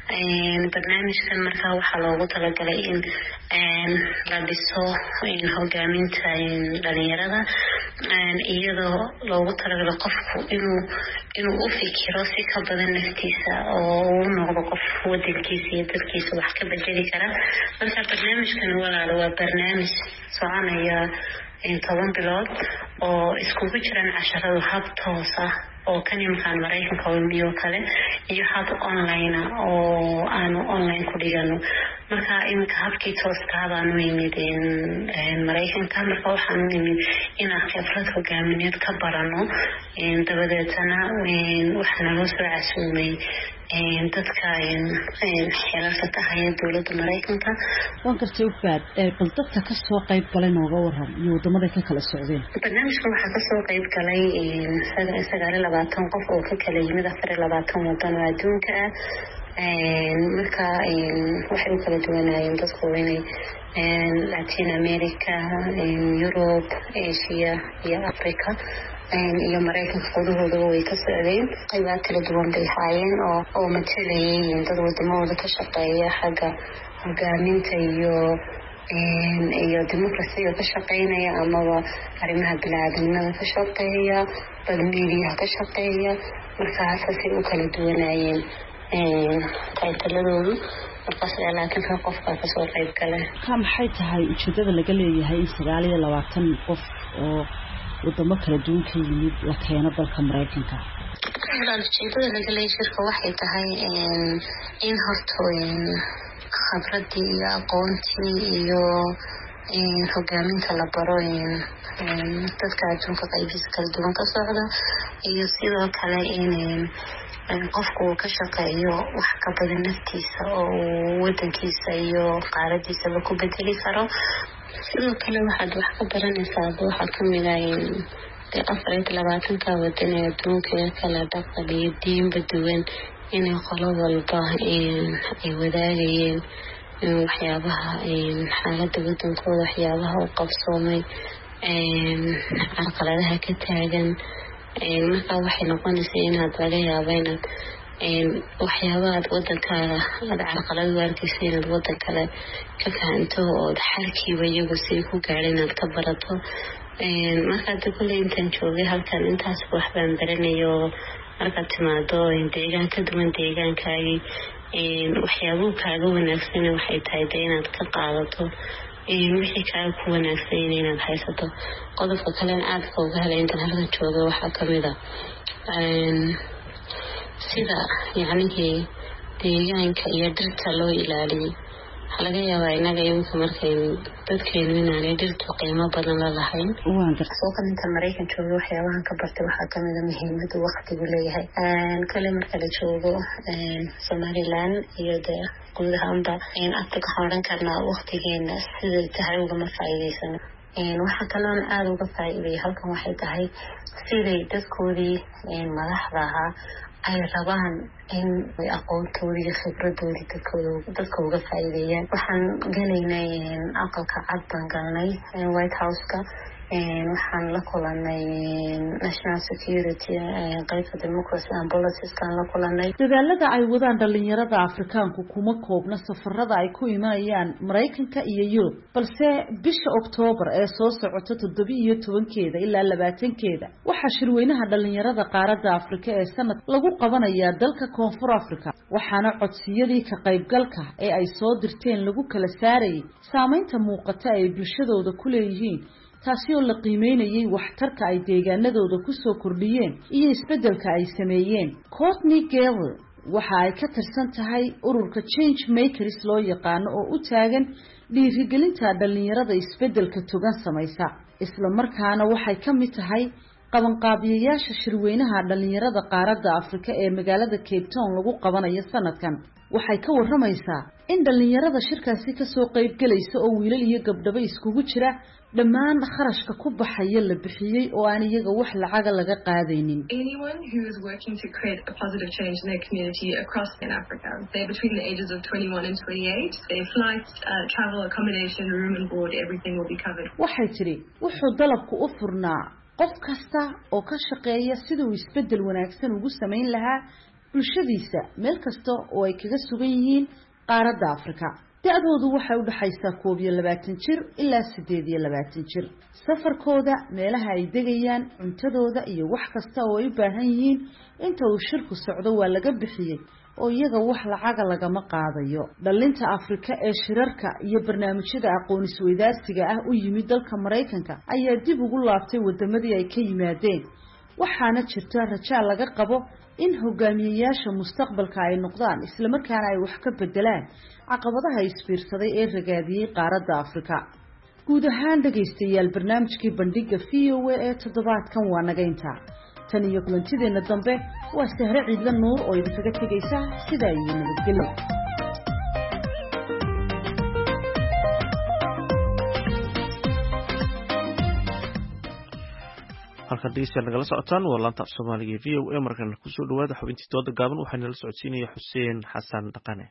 een barnaamijkan marka waxa loogu talagalay in een la dhiso in hogaaminta dhalinyarada een iyadoo loogu talagalay qofku inuu inuu u fikiro si ka badan naftiisa oo uu noqdo qof wadankiisa iyo dadkiisa wax ka bedeli kara marka barnaamijkan walaalo waa barnaamij soconaya in toban bilood oo iskugu jiraan casharada hab toos ah oo kan imkaan Mareykanka iyo kale iyo hab online oo aanu online ku dhigano marka imka habkii tooska aanu yimideen Mareykanka marka waxaan nimid in aan khibrad hogaamineed ka barano in dabadeetana waxaan loo soo casuumay in dadka in xeerarka ka haya dawladda Mareykanka waan kartay u faad ee dadka ka soo qayb galay nooga waran iyo wadamada ka kala socdeen barnaamijka waxa ka soo qayb galay sagaal iyo labaatan qof oo ka kala yimid afar iyo labaatan wadan oo adduunka ah een marka in waxay kala duwanayeen dadku inay in Latin America in Europe Asia iyo Africa iyo Mareykanka qodobada way ka socdeen qaybaha kala duwan bay haayeen oo oo matalayeen dad wadamada ka shaqeeya xagga hogaaminta iyo een iyo dimuqraadiyadda ka shaqeynaya ama arrimaha bini'aadanimada ka shaqeeya balmiiriyaha ka shaqeeya markaas ay u kala duwanayeen een qaytaladoodu markaas laakiin ka qofka ka soo qayb galay ka maxay tahay ujeedada laga leeyahay sagaal iyo labaatan qof oo wadamo kala duwan ka yimid la keeno dalka Mareykanka ujeedada laga leeyahay shirka waxay tahay in hortooyin khibradii iyo aqoontii iyo in hogaaminta la baro in dadka adduunka qaybihiisa kala duwan ka socda iyo sidoo kale in qofku ka shaqeeyo wax ka badan naftiisa oo wadankiisa iyo qaaradiisa ku bedeli karo sidoo kale waxaad wax ka baranaysaa waxa kamid ah in afar iyo labaatan ka wadan ee adduunka kala dhaqan iyo diinba duwan inay qolo walba ay wadaagayeen waxyaabaha xaaladda wadankooda waxyaabaha u qabsoomay carqaladaha ka taagan marka waxay noqonaysaa inaad laga yaabo inaad waxyaabaha aad wadankaaga aad carqalad u arkaysa inaad wadan kale ka fahanto oo xalkiiba iyagu si ku gaadhay inaad ka barato marka hadda kulley intaan joogay halkan intaas wax baan baranayo markaad timaado deegaan ka duwan deegaankaagii waxyaabuhu kaaga wanaagsan waxay tahay de inaad ka qaadato wixii kaaga ku wanaagsan inaad haysato qodobka kalena aadka uga helay intaan halkan jooga waxaa kamid ah sida yacnihii deegaanka iyo dhirta loo ilaaliyay laga yaabaa inaga iminka markaynu dadkeenu inaanay dhirtu qiimo badan la lahayn soo kalinta maraykan joogo waxyaabahan ka bartay waxaa kamid a muhiimada waqtigu leeyahay kale marka la joogo somaliland iyo dee guud ahaanba afrika waxaan odhan karnaa waqtigeena siday tahay ugama faa'iidaysano waxaa kaloon aada uga faa'iidaya halkan waxay tahay siday dadkoodii madaxda ahaa ay rabaan in aqoontoodii iyo khibradoodii dadkooda dadka uga faa'iideeyaan waxaan galaynay aqalka cad baan galnay white houseka waxaan la kulanay national security qaybta democracy and politicskaan la kulanay dadaalada ay wadaan dhalinyarada afrikaanku kuma koobna safarada ay ku imanayaan maraykanka iyo yurub balse bisha oktoobar ee soo socota toddoba iyo tobankeeda ilaa labaatankeeda waxaa shirweynaha dhalinyarada qaaradda afrika ee sanad lagu qabanayaa dalka koonfur afrika waxaana codsiyadii ka qaybgalka ee ay soo dirteen lagu kala saarayay saameynta muuqata ay bulshadooda ku leeyihiin taasi oo la qiimeynayay waxtarka ay deegaanadooda ku soo kordhiyeen iyo isbeddelka ay sameeyeen Courtney Geller waxa ay ka tirsan tahay ururka Change Makers loo yaqaano oo u taagan dhiirigelinta dhalinyarada isbeddelka togan samaysa isla markaana waxay ka mid tahay qabanqaabiyayaasha shirweynaha dhalinyarada qaaradda Afrika ee magaalada Cape Town lagu qabanayo sanadkan waxay ka waramaysaa in dhalinyarada shirkaasi ka soo qayb galaysa oo wiilal iyo gabdhaba iskugu jira dhammaan kharashka ku baxaya la bixiyay oo aan iyaga wax lacag laga qaadaynin anyone who is working to create a positive change in their community across in Africa they between the ages of twenty-one and twenty-eight their flights uh, travel accommodation room and board everything will be covered waxay tiri wuxuu dalabku u furnaa qof kasta oo ka shaqeeya sidoo isbedel wanaagsan ugu sameyn lahaa bulshadiisa meel kasta oo ay kaga sugan yihiin qaaradda Afrika da'doodu waxay u dhaxaysaa koob iyo labaatan jir ilaa siddeed iyo labaatan jir safarkooda meelaha ay degayaan cuntadooda iyo wax kasta oo ay u baahan yihiin inta uu shirku socdo waa laga bixiyay oo iyaga wax lacag lagama qaadayo dhalinta Afrika ee shirarka iyo barnaamijyada aqoon isweydaarsiga ah u yimid dalka Mareykanka ayaa dib ugu laabtay wadamadii ay ka yimaadeen waxaana jirta rajo laga qabo in hogaamiyayaasha mustaqbalka ay noqdaan isla markaana ay wax ka bedelaan caqabadaha isbiirsaday ee ragaadiyay qaaradda Afrika guud ahaan dhageystayaal barnaamijkii bandhiga V O A ee toddobaadkan waa naga intaa tan iyo kulantideena dambe waa Sahre Ciidla Nuur oo idinkaga tagaysa sidaa iyo nabadgelyo halkan dhegeystayaal nagala socotaan waa laanta af Soomaaliga V O A markana ku soo dhawaada xubintii dooda gaaban waxaana la socodsiinaya Xuseen Xasan Dhaqane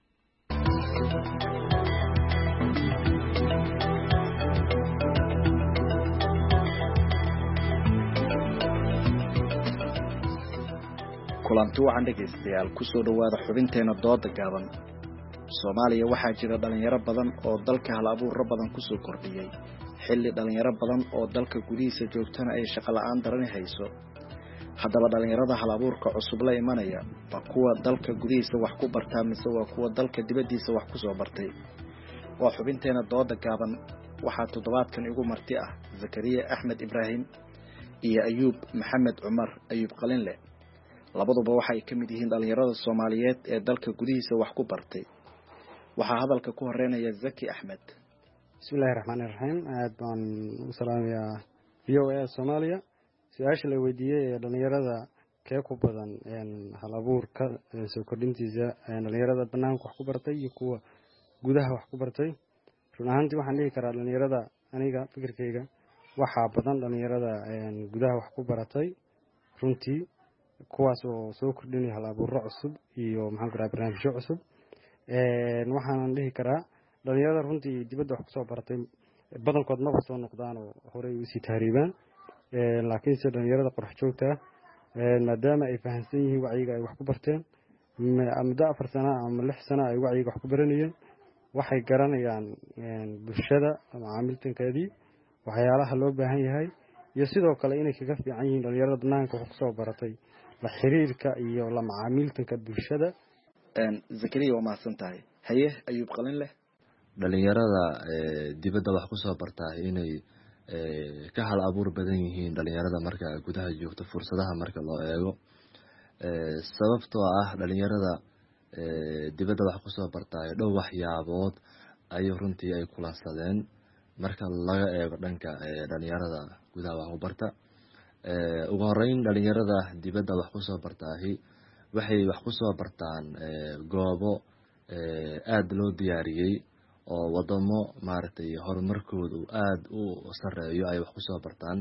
kulanti waxaan dhegeystayaal ku soo dhawaada xubinteena dooda gaaban Soomaaliya waxaa jira dhalinyaro badan oo dalka hal abuur badan ku soo kordhiyay xilli dhalinyaro badan oo dalka gudihiisa joogtana ay shaqo la'aan daran hayso haddaba dhalinyarada hal abuurka cusub la imanaya waa kuwa dalka gudihiisa wax ku bartaa mise waa kuwa dalka dibadiisa wax ku soo bartay waa xubinteena dooda gaaban waxaa toddobaadkan igu marti ah Zakariya Axmed Ibrahim iyo Ayuub Maxamed Cumar Ayuub Qalinle labaduba waxay ka mid yihiin dhalinyarada Soomaaliyeed ee dalka gudihiisa wax ku bartay waxaa hadalka ku horeynaya Zaki Axmed bismillahir rahmaanir rahiim aad baan u salaamayaa V O A Soomaaliya su'aasha la weydiiyay ee dhalinyarada kee ku badan een hal abuurka soo kordhintiisa dhalinyarada banaanka wax ku bartay iyo kuwa gudaha wax ku bartay run ahaantii waxaan dhihi karaa dhalinyarada aniga fikirkayga waxaa badan dhalinyarada een gudaha wax ku baratay runtii kuwaas oo soo kordhinaya hal abuurro cusub iyo maxaan ku raraa barnaamijyo cusub een waxaan dhihi karaa dhalinyarada runtii dibadda wax ku soo baratay badankood ma soo noqdaan oo horey u sii taariibaan ee laakiin se dhalinyarada qurux joogta ee maadaama ay fahansan yihiin wacyiga ay wax ku barteen muddo afar sano ama lix sano ay wacyiga wax ku baranayeen waxay garanayaan bulshada ama caamiltankeedii waxyaalaha loo baahan yahay iyo sidoo kale inay kaga fiican yihiin dhalinyarada banaanka wax ku soo baratay la xiriirka iyo la macaamiltanka bulshada een Zakariya waa mahadsan tahay haye Ayuub Qalinle dhalinyarada dibadda wax ku soo bartaa inay ka hal abuur badan yihiin dhalinyarada marka gudaha joogto fursadaha marka loo eego sababtoo ah dhalinyarada dibadda wax kusoo bartaayo dhow waxyaabood ayuu runtii ay kulansadeen marka laga eego dhanka dhalinyarada gudaha wax ku barta. ugu horeyn dhalinyarada dibadda wax kusoo bartaahi waxay wax kusoo bartaan goobo aada loo diyaariyey oo wadamo maaragtay horumarkoodu aada u sareeyo ay wax kusoo bartaan,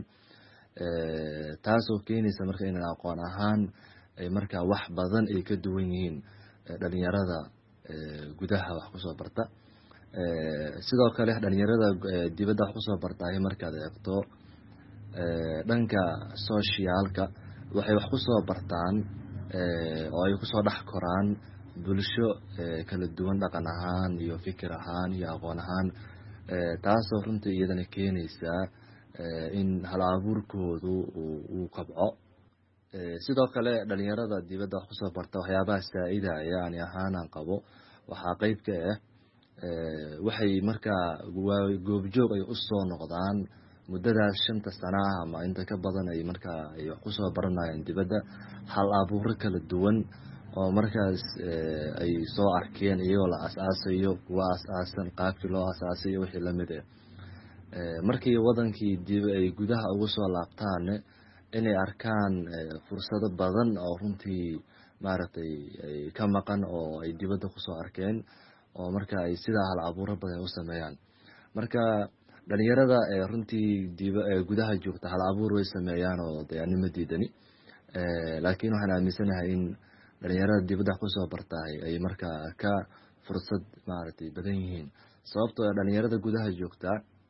taasoo keenaysa marka in aqoon ahaan ay markaa wax badan ay ka duwan yihiin dhalinyarada gudaha wax kusoo barta. sidoo kale dhalinyarada dibadda wax kusoo bartaahi markaad eegto dhanka socialka waxay wax kusoo bartaan oo ay kusoo dhex koraan bulsho kala duwan dhaqan ahaan iyo fikir ahaan iyo aqoon ahaan, taasoo runtii iyadana keenaysaa in hal abuurkoodu uu kabco. sidoo kale dhalinyarada dibadda wax kusoo barta waxyaabaha saa-idaya ani ahaanaan qabo waxaa qeyb ka ah waxay markaa goobjoog ay usoo noqdaan muddadaas shanta sana ah ama inta ka badan ay markaa ay wax kusoo baranayaan dibadda hal abuuro kala duwan oo markaas ay soo arkeen iyagoo la as-aasayo kuwa as-aasan qaabkii loo as-aasayo wixii lamid ah. markii wadankii dib ay gudaha ugu soo laabtaan inay arkaan fursado badan oo runtii maaragtay ay ka maqan oo ay dibadda kusoo arkeen oo marka ay sidaa hal abuuro badan u sameeyaan. marka dhalinyarada runtii dib gudaha joogta hal abuur way sameeyaan oo dayanimo diidani, laakiin waxaan aaminsanahay in dhalinyarada dibadda kusoo bartaay ay markaa ka fursad maaragtay badan yihiin, sababtoo dhalinyarada gudaha joogta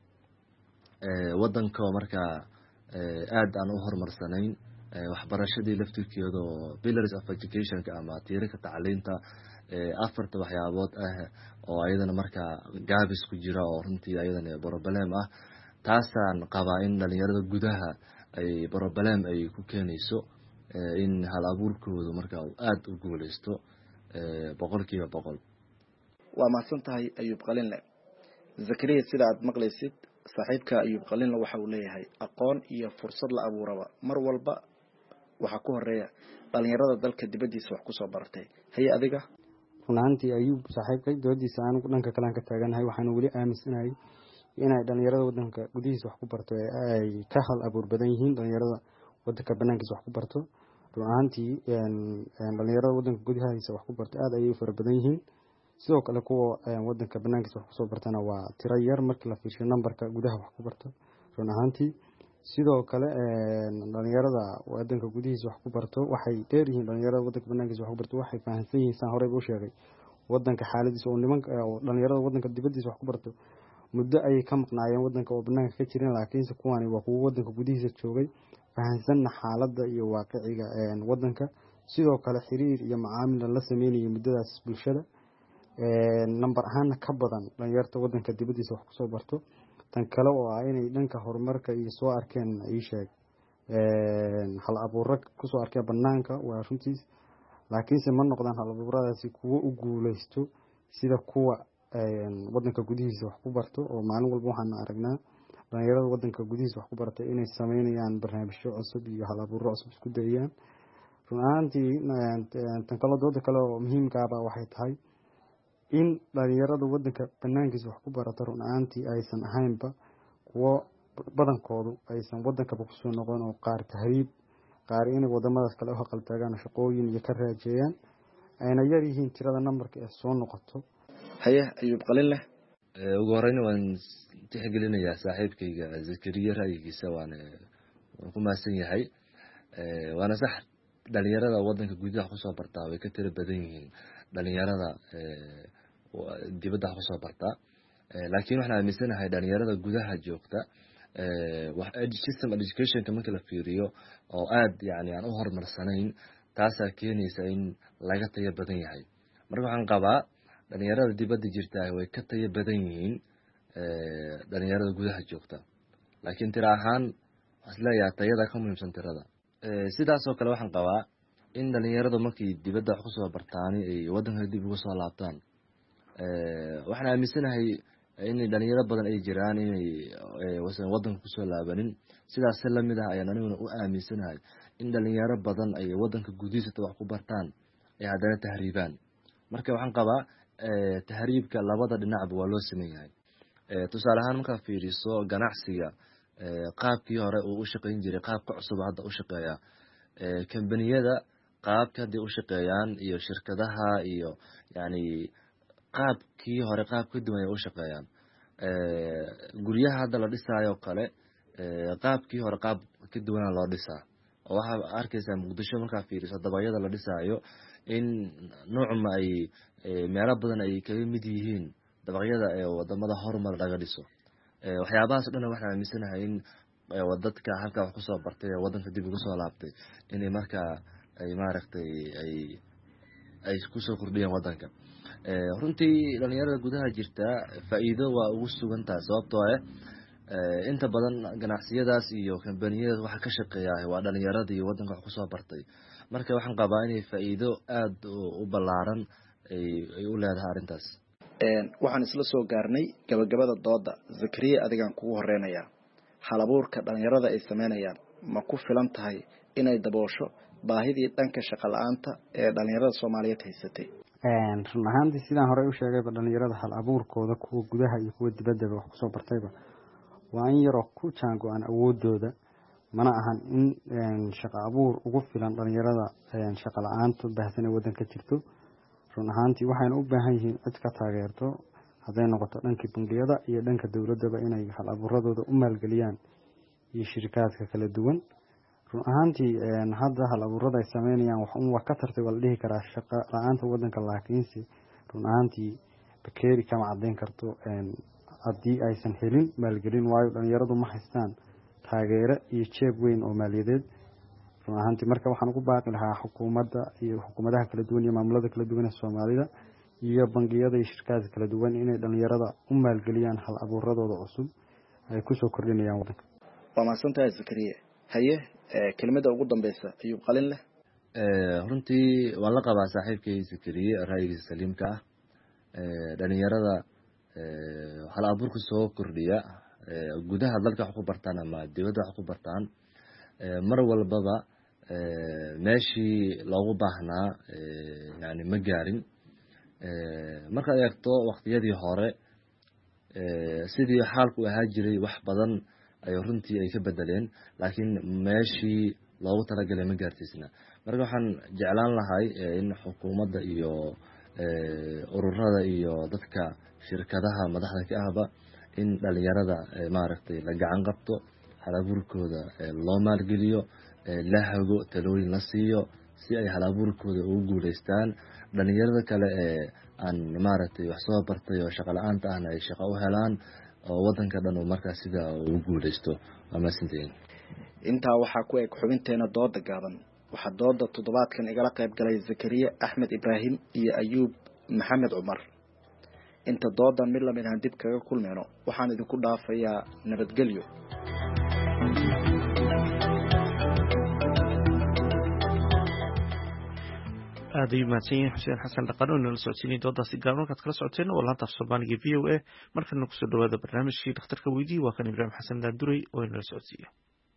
wadanka markaa aada aan u horumarsanayn waxbarashadii laftirkeeda oo pillars of educationka ama tiirarka tacliinta afarta waxyaabood ah oo ayadana markaa gaabis ku jira oo runtii ayadana problem ah. taasaan qabaa in dhalinyarada gudaha ay problem ay ku keenayso in hal abuurkoodu markaa aada u guuleysto boqolkiiba boqol. waa mahadsan tahay Ayuub Qalinle. Zakariya, sida aad maqlaysid saaxiibka Ayuub Qalinle waxa uu leeyahay aqoon iyo fursad la abuuraba mar walba waxa ku horeeya dhalinyarada dalka dibadiisa wax kusoo baratay. haye adiga? run ahaantii Ayuub saaxiibkay doodiisa aan dhanka kale ka taaganahay waxaan weli aaminsanahay inay dhalinyarada wadanka gudihiisa wax ku barto ay ka hal abuur badan yihiin dhalinyarada wadanka banaankiisa wax ku barto. run ahaantii dhalinyarada wadanka gudihiisa wax ku barto aad ayay u fara badan yihiin, sidoo kale kuwa wadanka banaankiisa wax kusoo bartana waa tiro yar markii la fiirsho numberka gudaha wax ku barto. run ahaantii sidoo kale dhalinyarada wadanka gudihiisa wax ku barto waxay dheer yihiin dhalinyarada wadanka banaankiisa wax ku barto, waxay fahamsan yihiin saan horey u sheegay wadanka xaaladiisa oo nimanka oo dhalinyarada wadanka dibadiisa wax ku barto muddo ayay ka maqnaayeen wadanka oo banaanka ka jirin, laakiinse kuwani waa kuwa wadanka gudihiisa joogay fahamsanna xaaladda iyo waaqiciga wadanka, sidoo kale xiriir iyo macaamil la sameynayay muddadaas bulshada number ahaana ka badan dhalinyarta wadanka dibadiisa wax kusoo barto. tan kale oo ah inay dhanka horumarka iyo soo arkeen ay sheeg hal abuuro kusoo arkeen banaanka waa runtiis, laakiinse ma noqdaan hal abuuradaasi kuwo u guuleysto sida kuwa wadanka gudihiisa wax ku barto. oo maalin walba waxaan aragnaa dhalinyarada wadanka gudihiisa wax ku bartay inay sameynayaan barnaamijyo cusub iyo hal abuuro cusub isku dayayaan. run ahaantii tan kale dooda kale oo muhiimkaaba waxay tahay in dhalinyarada wadanka banaankiisa wax ku barata run ahaantii aysan ahaynba kuwo badankoodu aysan wadankaba kusoo noqon, oo qaar tahriib, qaar inay wadamadaas kale u haqal taagaan shaqooyin iyo ka raajeeyaan, ayna yar yihiin tirada numberka ee soo noqoto. haye Ayuub Qalinle. ugu horreyn waan tixgelinayaa saaxiibkayga Zakariya ra'yigiisa, waana waan ku mahadsan yahay. waana sax dhalinyarada wadanka gudaha kusoo bartaa way ka tiro badan yihiin dhalinyarada dibadda kusoo bartaa, laakiin waxaan aaminsanahay dhalinyarada gudaha joogta system educationka marka la fiiriyo oo aad yani aan u horumarsanayn, taasaa keenaysa in laga tayo badan yahay. marka waxaan qabaa dhalinyarada dibadda jirta way ka tayo badan yihiin dhalinyarada gudaha joogta, laakiin tiro ahaan waxaan isleeyahay tayada ka muhiimsan tirada. sidaasoo kale waxaan qabaa in dhalinyaradu markay dibadda wax kusoo bartaan ay wadanka dib ugu soo laabtaan. waxaan aaminsanahay in dhalinyaro badan ay jiraan inay wadanka kusoo laabanin, sidaas lamid ah ayaan aniguna u aaminsanahay in dhalinyaro badan ay wadanka gudihiisa wax ku bartaan ay haddana tahriibaan marka waxaan qabaa tahriibka labada dhinacba waa loo sameyn yahay tusaale ahaan markaa fiiriso ganacsiga qaabkii hore uu u shaqayn jiray qaabka cusub hadda u shaqeeya kambaniyada qaabka hadday u shaqeeyaan iyo shirkadaha iyo yani qaabkii hore qaab ka duwan ay u shaqeeyaan guryaha hadda la dhisaayo kale qaabkii hore qaab ka duwana loo dhisaa oo waxaa arkaysaa muqdisho markaa fiiriso dabayada la dhisaayo in noocma ay meelo badan ay kaga mid yihiin dabaqyada ee wadamada horumar laga dhiso waxyaabahaas o dhan waxaan aaminsanahay in dadka halkaa wax kusoo bartay ee wadanka dib ugu soo laabtay inay markaa ay maaragtay ay ay kusoo kordhiyeen wadanka runtii dhalinyarada gudaha jirta faa'iido waa ugu sugan tahay sababtoo ah inta badan ganacsiyadaas iyo kambaniyada waxa ka shaqeeya waa dhalinyaradii wadanka wax kusoo bartay marka waxaan qabaa inay faa'iido aada u ballaaran ay u leedahay arrintaas waxaan isla soo gaarnay gabagabada dooda Zakariya adigaan kugu horeynayaa halabuurka dhalinyarada ay sameynayaan ma ku filan tahay inay daboosho baahidii dhanka shaqo la'aanta ee dhalinyarada Soomaaliyeed haysatay run ahaantii sidaan hore u sheegayba dhalinyarada hal abuurkooda kuwa gudaha iyo kuwa dibadda wax kusoo bartayba waa in yaroo ku jaango aan awoodooda mana ahan in shaqo abuur ugu filan dhalinyarada shaqo la'aanta baahsan ee wadanka jirto run ahaantii waxayna u baahan yihiin cid ka taageerto hadday noqoto dhankii bangiyada iyo dhanka dowladaba inay hal abuuradooda u maalgeliyaan iyo shirkaadka kala duwan run ahaantii hadda hal abuurada ay sameynayaan wax un wax ka tartay waa la dhihi karaa shaqo la-aanta wadanka laakiinse run ahaantii bakeeri kama caddayn karto haddii aysan helin maalgelin waayo dhalinyaradu ma haystaan taageero iyo jeeb weyn oo maaliyadeed run ahaantii marka waxaan ugu baaqi lahaa xukuumadda iyo xukuumadaha kala duwan iyo maamulada kala duwan ee Soomaalida iyo bangiyada iyo shirkadaha kala duwan inay dhalinyarada u maalgeliyaan hal abuuradooda cusub ay ku soo kordhinayaan wadanka waa maasantahay Zakariya haye kelmadda ugu dambaysa ayuu qalin leh runtii waan la qabaa saaxiibkay Zakariya ra'yigiisa saliimka ah dhalinyarada hal abuurka soo kordhiya gudaha dalka wax ku bartaan ama dibadda wax ku bartaan mar walbaba meeshii loogu baahnaa yani ma gaarin markaad eegto waqtiyadii hore sidii xaalku ahaa jiray wax badan ay runtii ay ka bedeleen laakiin meeshii loogu talagalay ma gaarsiisna marka waxaan jeclaan lahay in xukuumadda iyo ururada iyo dadka shirkadaha madaxda ka ahba in dhalinyarada maaragtay la gacan qabto halabuurkooda loo maalgeliyo la hago talooyin la siiyo si ay halabuurkooda ugu guuleystaan dhalinyarada kale ee aan maaragtay wax soo bartay oo shaqo la-aanta ahna ay shaqo u helaan oo wadanka dhan uu markaa sidaa ugu guuleysto waa mahadsantihiin intaa waxaa ku eg xubinteena dooda gaaban waxaa dooda toddobaadkan igala qayb galay Zakariya Axmed Ibraahim iyo Ayuub Maxamed Cumar inta doodan mid lamid ah dib kaga kulmeyno waxaan idinku dhaafayaa nabadgelyo aad ayuu mahadsan yahay xuseen xasan dhaqan oo inala socodsiinay doodaasi gaaban markaad kala socoteen waa laanta af soomaaliga v o a markana kusoo dhawaada barnaamijkii dhakhtarka weydii waa kan ibraahim xasan daanduray oo inala socodsiiya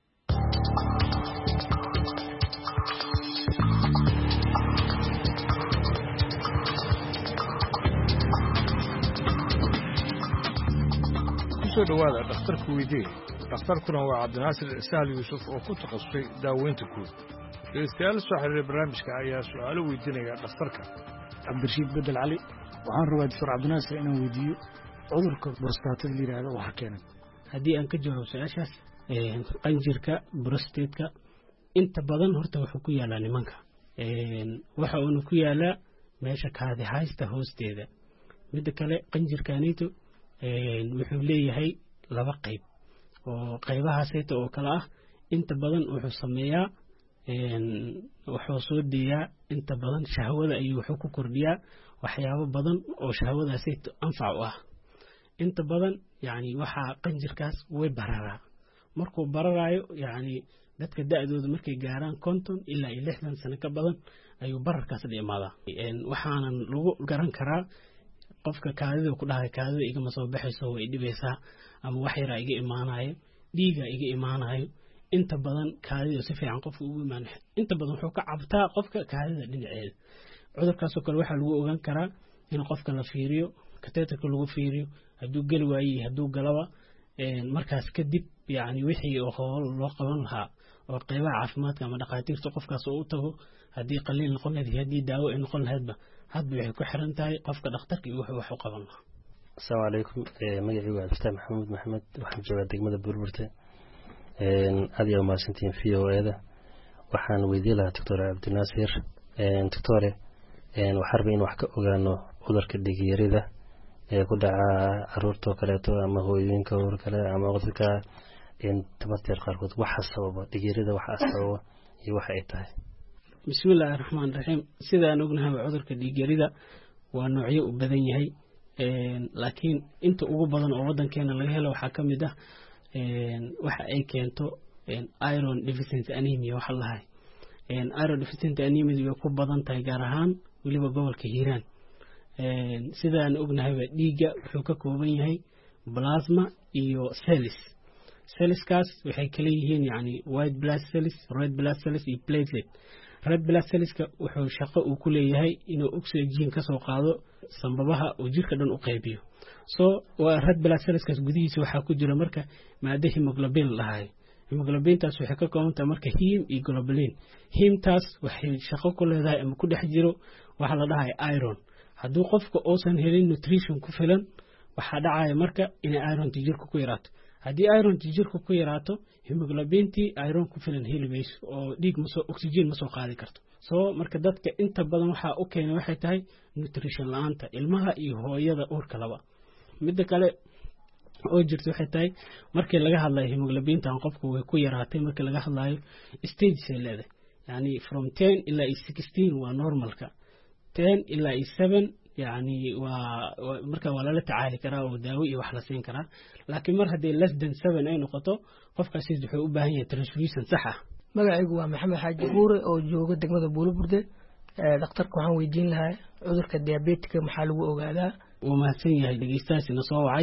kusoo dhawaada dhakhtarka weydii dhakhtarkuna waa cabdinaasir sahal yuusuf oo ku takhasusay daaweynta guud dhegeystayaal soo xiriiray barnaamijka ayaa su-aalo weydiinaya dhakhtarka cabdirashiid bedel cali waxaan rabaa doctor cabdinaasir inaan weydiiyo cudurka brostatada la yidhaahdo waxa keenay haddii aan ka jawaabo su-aashaas qanjirka brostatka inta badan horta wuxuu ku yaalaa nimanka waxa uuna ku yaalaa meesha kaadi haysta hoosteeda midda kale qanjirkanito wuxuu leeyahay laba qayb oo qaybahaasayta oo kale ah inta badan wuxuu sameeyaa wuxuu soo deeyaa inta badan shahwada ayuu wuxuu ku kordhiyaa waxyaabo badan oo shahwadaasayta anfac u ah inta badan yani waxaa qanjirkaas way bararaa markuu bararaayo yani dadka da-dooda markay gaaraan konton ilaa iyo lixdan sano ka badan ayuu bararkaas la imaadaa waxaanan lagu garan karaa qofka kaadida ku dhahay kaadida igama soo baxayso way dhibaysaa ama wax yaraa iga imaanayo dhiiga iga imaanayo inta badan kaadida si fiican qofka ugu imaan inta badan wuxuu ka cabtaa qofka kaadida dhinaceeda cudurkaasoo kale waxaa lagu ogaan karaa in qofka la fiiriyo kateetarka lagu fiiriyo hadduu geli waayey hadduu galaba markaas kadib yani wixii oo hool loo qaban lahaa oo qaybaha caafimaadka ama dhakhaatiirta qofkaas oo u tago haddii qaliil noqon lahayd haddii daawo ay noqon lahaydba hadba waxay ku xiran tahay qofka dhakhtarka iyo wuxuu wax u qaban lahaa. asalaamu calaykum magacaygu waa abdifataax maxamuud maxamed waxaan joogaa degmada burburte aad iyo umahadsantihiin v o e da waxaan weydiin lahaa doctor cabdinaasir doctore waxaan rabay in wax ka ogaano cudurka dhigyarida ee ku dhaca caruurtoo kaleeto ama hooyooyinka uur kale ama cudurka tamarteer qaarkood waxa sababa dhigyarida waxa sababa iyo waxa ay tahay. bismillaahi raxmaan raxiim sidaan ognahay cudurka dhigyarida waa noocyo u badan yahay laakiin inta ugu badan oo wadankeena laga helo waxaa ka mid ah waxa ay keento iron deficiency anemia waxa la dhahay iron deficiency anemia way ku badan tahay gaar ahaan waliba gobolka Hiiraan sidaan ognahay dhiiga wuxuu ka kooban yahay plasma iyo cells cellskaas waxay kala yihiin yani white blood cells red blood cells iyo platelet red blood cellska wuxuu shaqo uu ku leeyahay inuu oxygen ka soo qaado sanbabaha oo jirka dhan u qaybiyo so waa red blood cellskaas gudihiisa waxa ku jira marka maada hemoglobin lahaay hemoglobintaas waxay ka kooban tahay marka heme iyo globulin hemtaas waxay shaqo ku leedahay ama ku dhex jiro waxa la dhahay iron hadduu qofka uusan helin nutrition ku filan waxa dhacaya marka in iron jirka ku yaraato haddii iron jirka ku yaraato hemoglobintii iron ku filan heli mayso oo dhiig ma soo oxygen ma soo qaadi karto soo marka dadka inta badan waxa u keenay waxay tahay nutrition la'aanta ilmaha iyo hooyada uurka laba mid kale oo jirto waxay tahay markii laga hadlayo hemoglobinta aan qofku way ku yaraatay markii laga hadlayo stage ay leedahay yani from ten ilaa sixteen waa normalka ten ilaa seven yani waa marka waa la tacaali karaa oo daawo iyo wax la siin karaa laakiin mar haddii less than seven ay noqoto qofkaasi wuxuu u baahan yahay transfusion sax ah. magacaygu waa maxamed xaaji buure oo jooga degmada buulaburde dhakhtarka waxaan weydiin lahaa cudurka diabetika maxaa lagu ogaadaa. wuu mahadsan yahay dhegeystayaasina soo wacay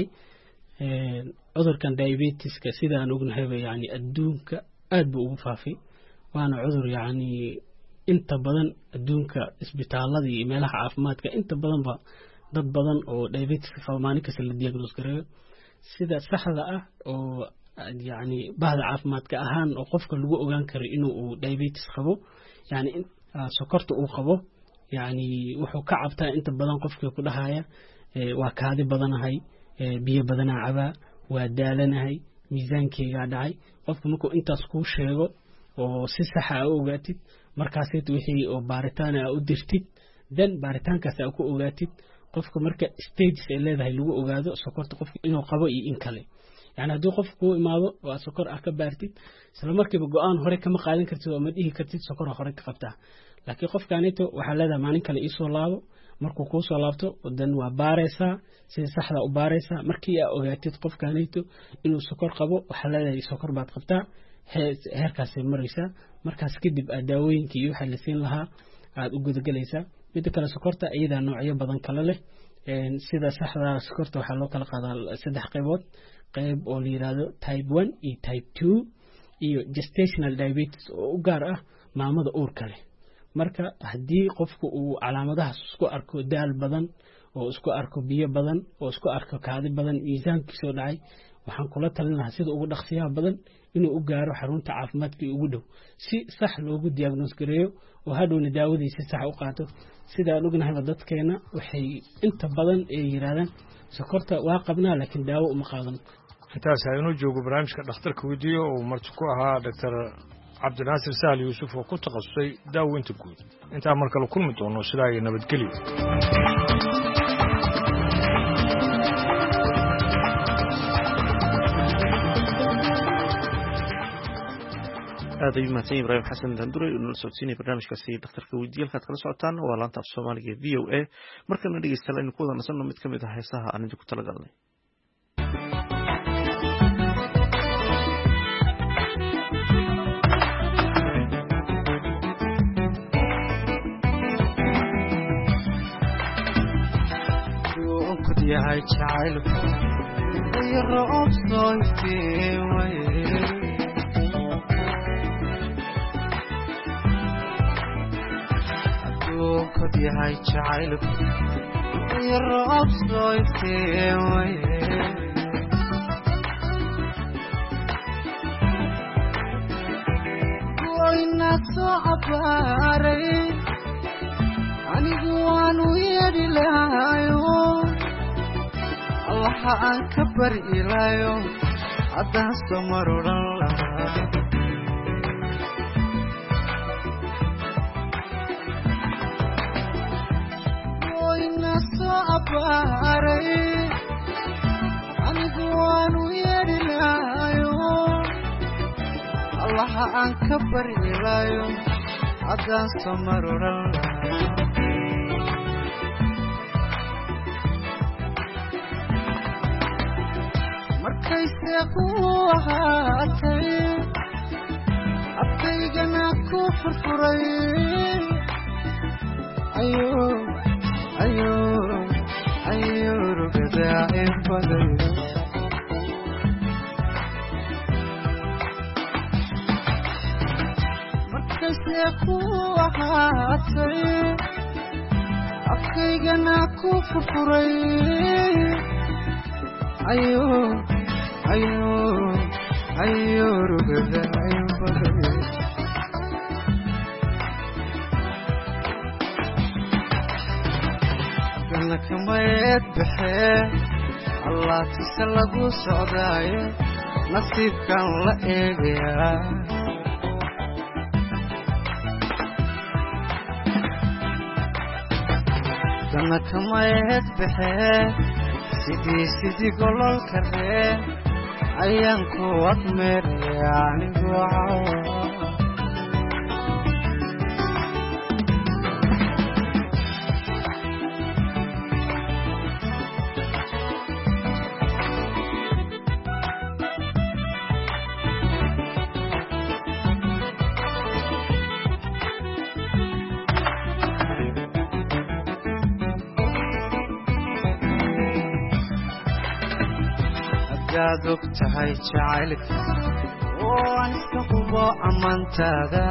cudurkan diabetiska sidaan ognahayba yani adduunka aad buu ugu faafay waana cudur yani inta badan adduunka isbitaalada iyo meelaha caafimaadka inta badanba dad badan oo diabetiska falmaani kasta la diagnose gareeyo sida saxda ah oo yani bahda caafimaadka ahaan oo qofka lagu ogaan karo inuu uu diabetes qabo yani sokorta uu qabo yani wuxuu ka cabtaa inta badan qofkii ku dhahaya waa kaadi badanahay biyo badanaa cabaa waa daalanahay miisaankeygaa dhacay qofku markuu intaas kuu sheego oo si sax ah u ogaatid markaasayt wixii oo baaritaan ah u dirtid dan baaritaankaas ah ku ogaatid qofka marka stages ay leedahay lagu ogaado sokorta qofka inuu qabo iyo in kale yani haddii qofku kuu imaado waa sokor ah ka baartid isla markiiba go-aan hore kama qaadan kartid oo ma dhihi kartid sokor hore ka qabtaa laakiin qofkaanito waxaa leedahay maalin kale iisoo laabo markuu kuu soo laabto dan waa baaraysaa sida saxda u baaraysaa markii aa ogaatid qofkaanito inuu sokor qabo waxaa leedahay sokor baad qabtaa heerkaasay maraysaa markaas kadib aad daawooyinkii iyo waxaa la siin lahaa aad u gudagelaysaa midda kale sokorta iyadaa noocyo badan kale leh sida saxda sokorta waxaa loo kala qaadaa saddex qaybood qayb oo la yiraahdo type one iyo type two iyo gestational diabetes oo u gaar ah maamada uurka leh marka haddii qofku uu calaamadahaas isku arko daal badan oo isku arko biyo badan oo isku arko kaadi badan miisaankiisoo dhacay waxaan kula talin lahaa sida ugu dhaqsiyaha badan inuu u gaaro xarunta caafimaadka ugu dhow si sax loogu diagnose gareeyo oo hadhowna daawadii si sax u qaato sidaan ognahayba dadkeena waxay inta badan ay yiraahdaan sokorta waa qabnaa laakiin daawo uma qaadan. intaas aynu joogo barnaamijka dhakhtarka weydiiyo oo marti ku ahaa doctor cabdinaasir sahal yuusuf oo ku takhasusay daaweynta guud intaa mar kale kulmi doono sidaa iyo nabadgelyo. aad ayuu mahadsan ibraahim xasan dandure inuu la socodsiinaya barnaamijkaasi dhakhtarka weydiiye halkaad kala socotaan waa laanta af soomaaliga v o a markana dhegeystayaal aynu ku wada nasanno mid ka mid ah heesaha aan idinku talagalnay. yahay jacaylku iyo roob soo iftiimaye adduunku onkod yahay jacaylku iyo roob soo iftiin waye goynaad soo cabaaray anigu waanu yeedhi lahayo allaha aan ka bari ilaayo haddaan soo mar odhan lahaa goynaad soo cabaaray anigu waanu yeedhi lahayo allaha aan ka bari ilaayo haddaan soo mar odhan lahaa markayse ku ahaatay abkaygana ku furfuray ayo ayo ayo rugadaa inbaday markayse ku ahaatay abkaygana ku furfuray ayo ayo ayo rugada inbaday dana kamayd baxee allaatise lagu socdaaye nasiibkan la eegayaa dana kamayd baxee sidii sidii gololka ree ayaan ku admeeraya anigu cawa hadaad og tahay jacaylka oo aan iska hubo ammaantaada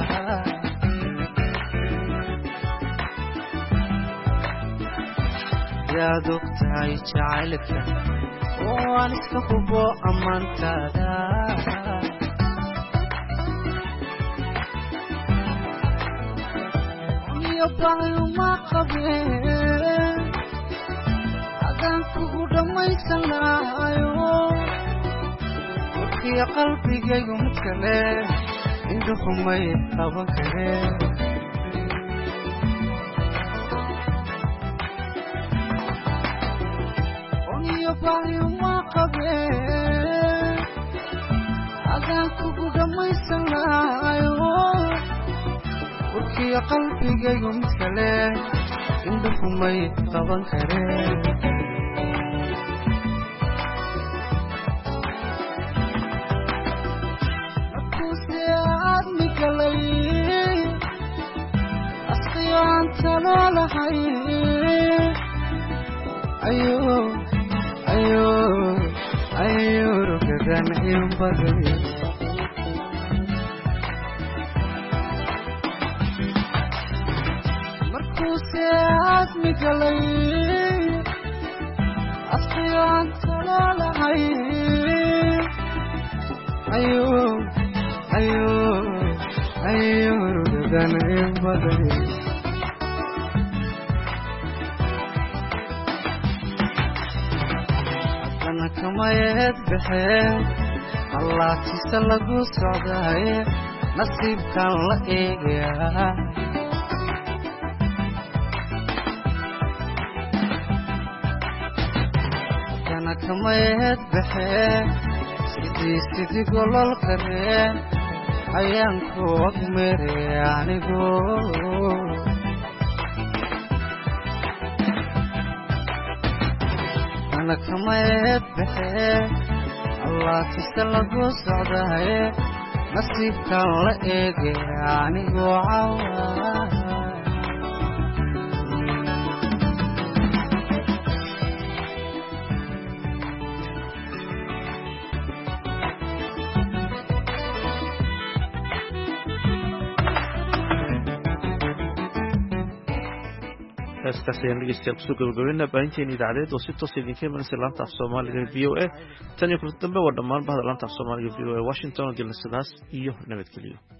hadaad og tahay jacaylka oo aan iska hubo ammaantaada iyo baayuma qabeen adaan kugu dhammaysan lahayo warkiya qalbigaygu mid kale indhuhumay qaban kareen oniyo baayuma qabeen adaan kugu dhammaysan lahayo warkiya qalbigaygu mid kale indhuhumay qaban kareen asqiyaantaloolahay ayo ayo ayo rugadan inbaday markuuse aadmi galay asqiyaantaloolahay ayo ayo ayo rugadan inbaday haddana kamayd baxee allaatise lagu socdaaye nasiibkan la eegayaa haddana kamayd baxee sidii sidii gololka ree ayaan ku admeeraya anigu dana kamayd baxee allaatise lagu socdaaye nasiibkan la eegaya anigu cawa heestaas ayaan dhegeystayaal kusoo gabagabeynaa baahinteena idaacadeed oo si toos idinka imanaysa laanta af soomaaliga v o a tan iyo kulanti dambe waa dhammaan bahda laanta af soomaaliga v o a washington oo dilna sidaas iyo nabadgelyo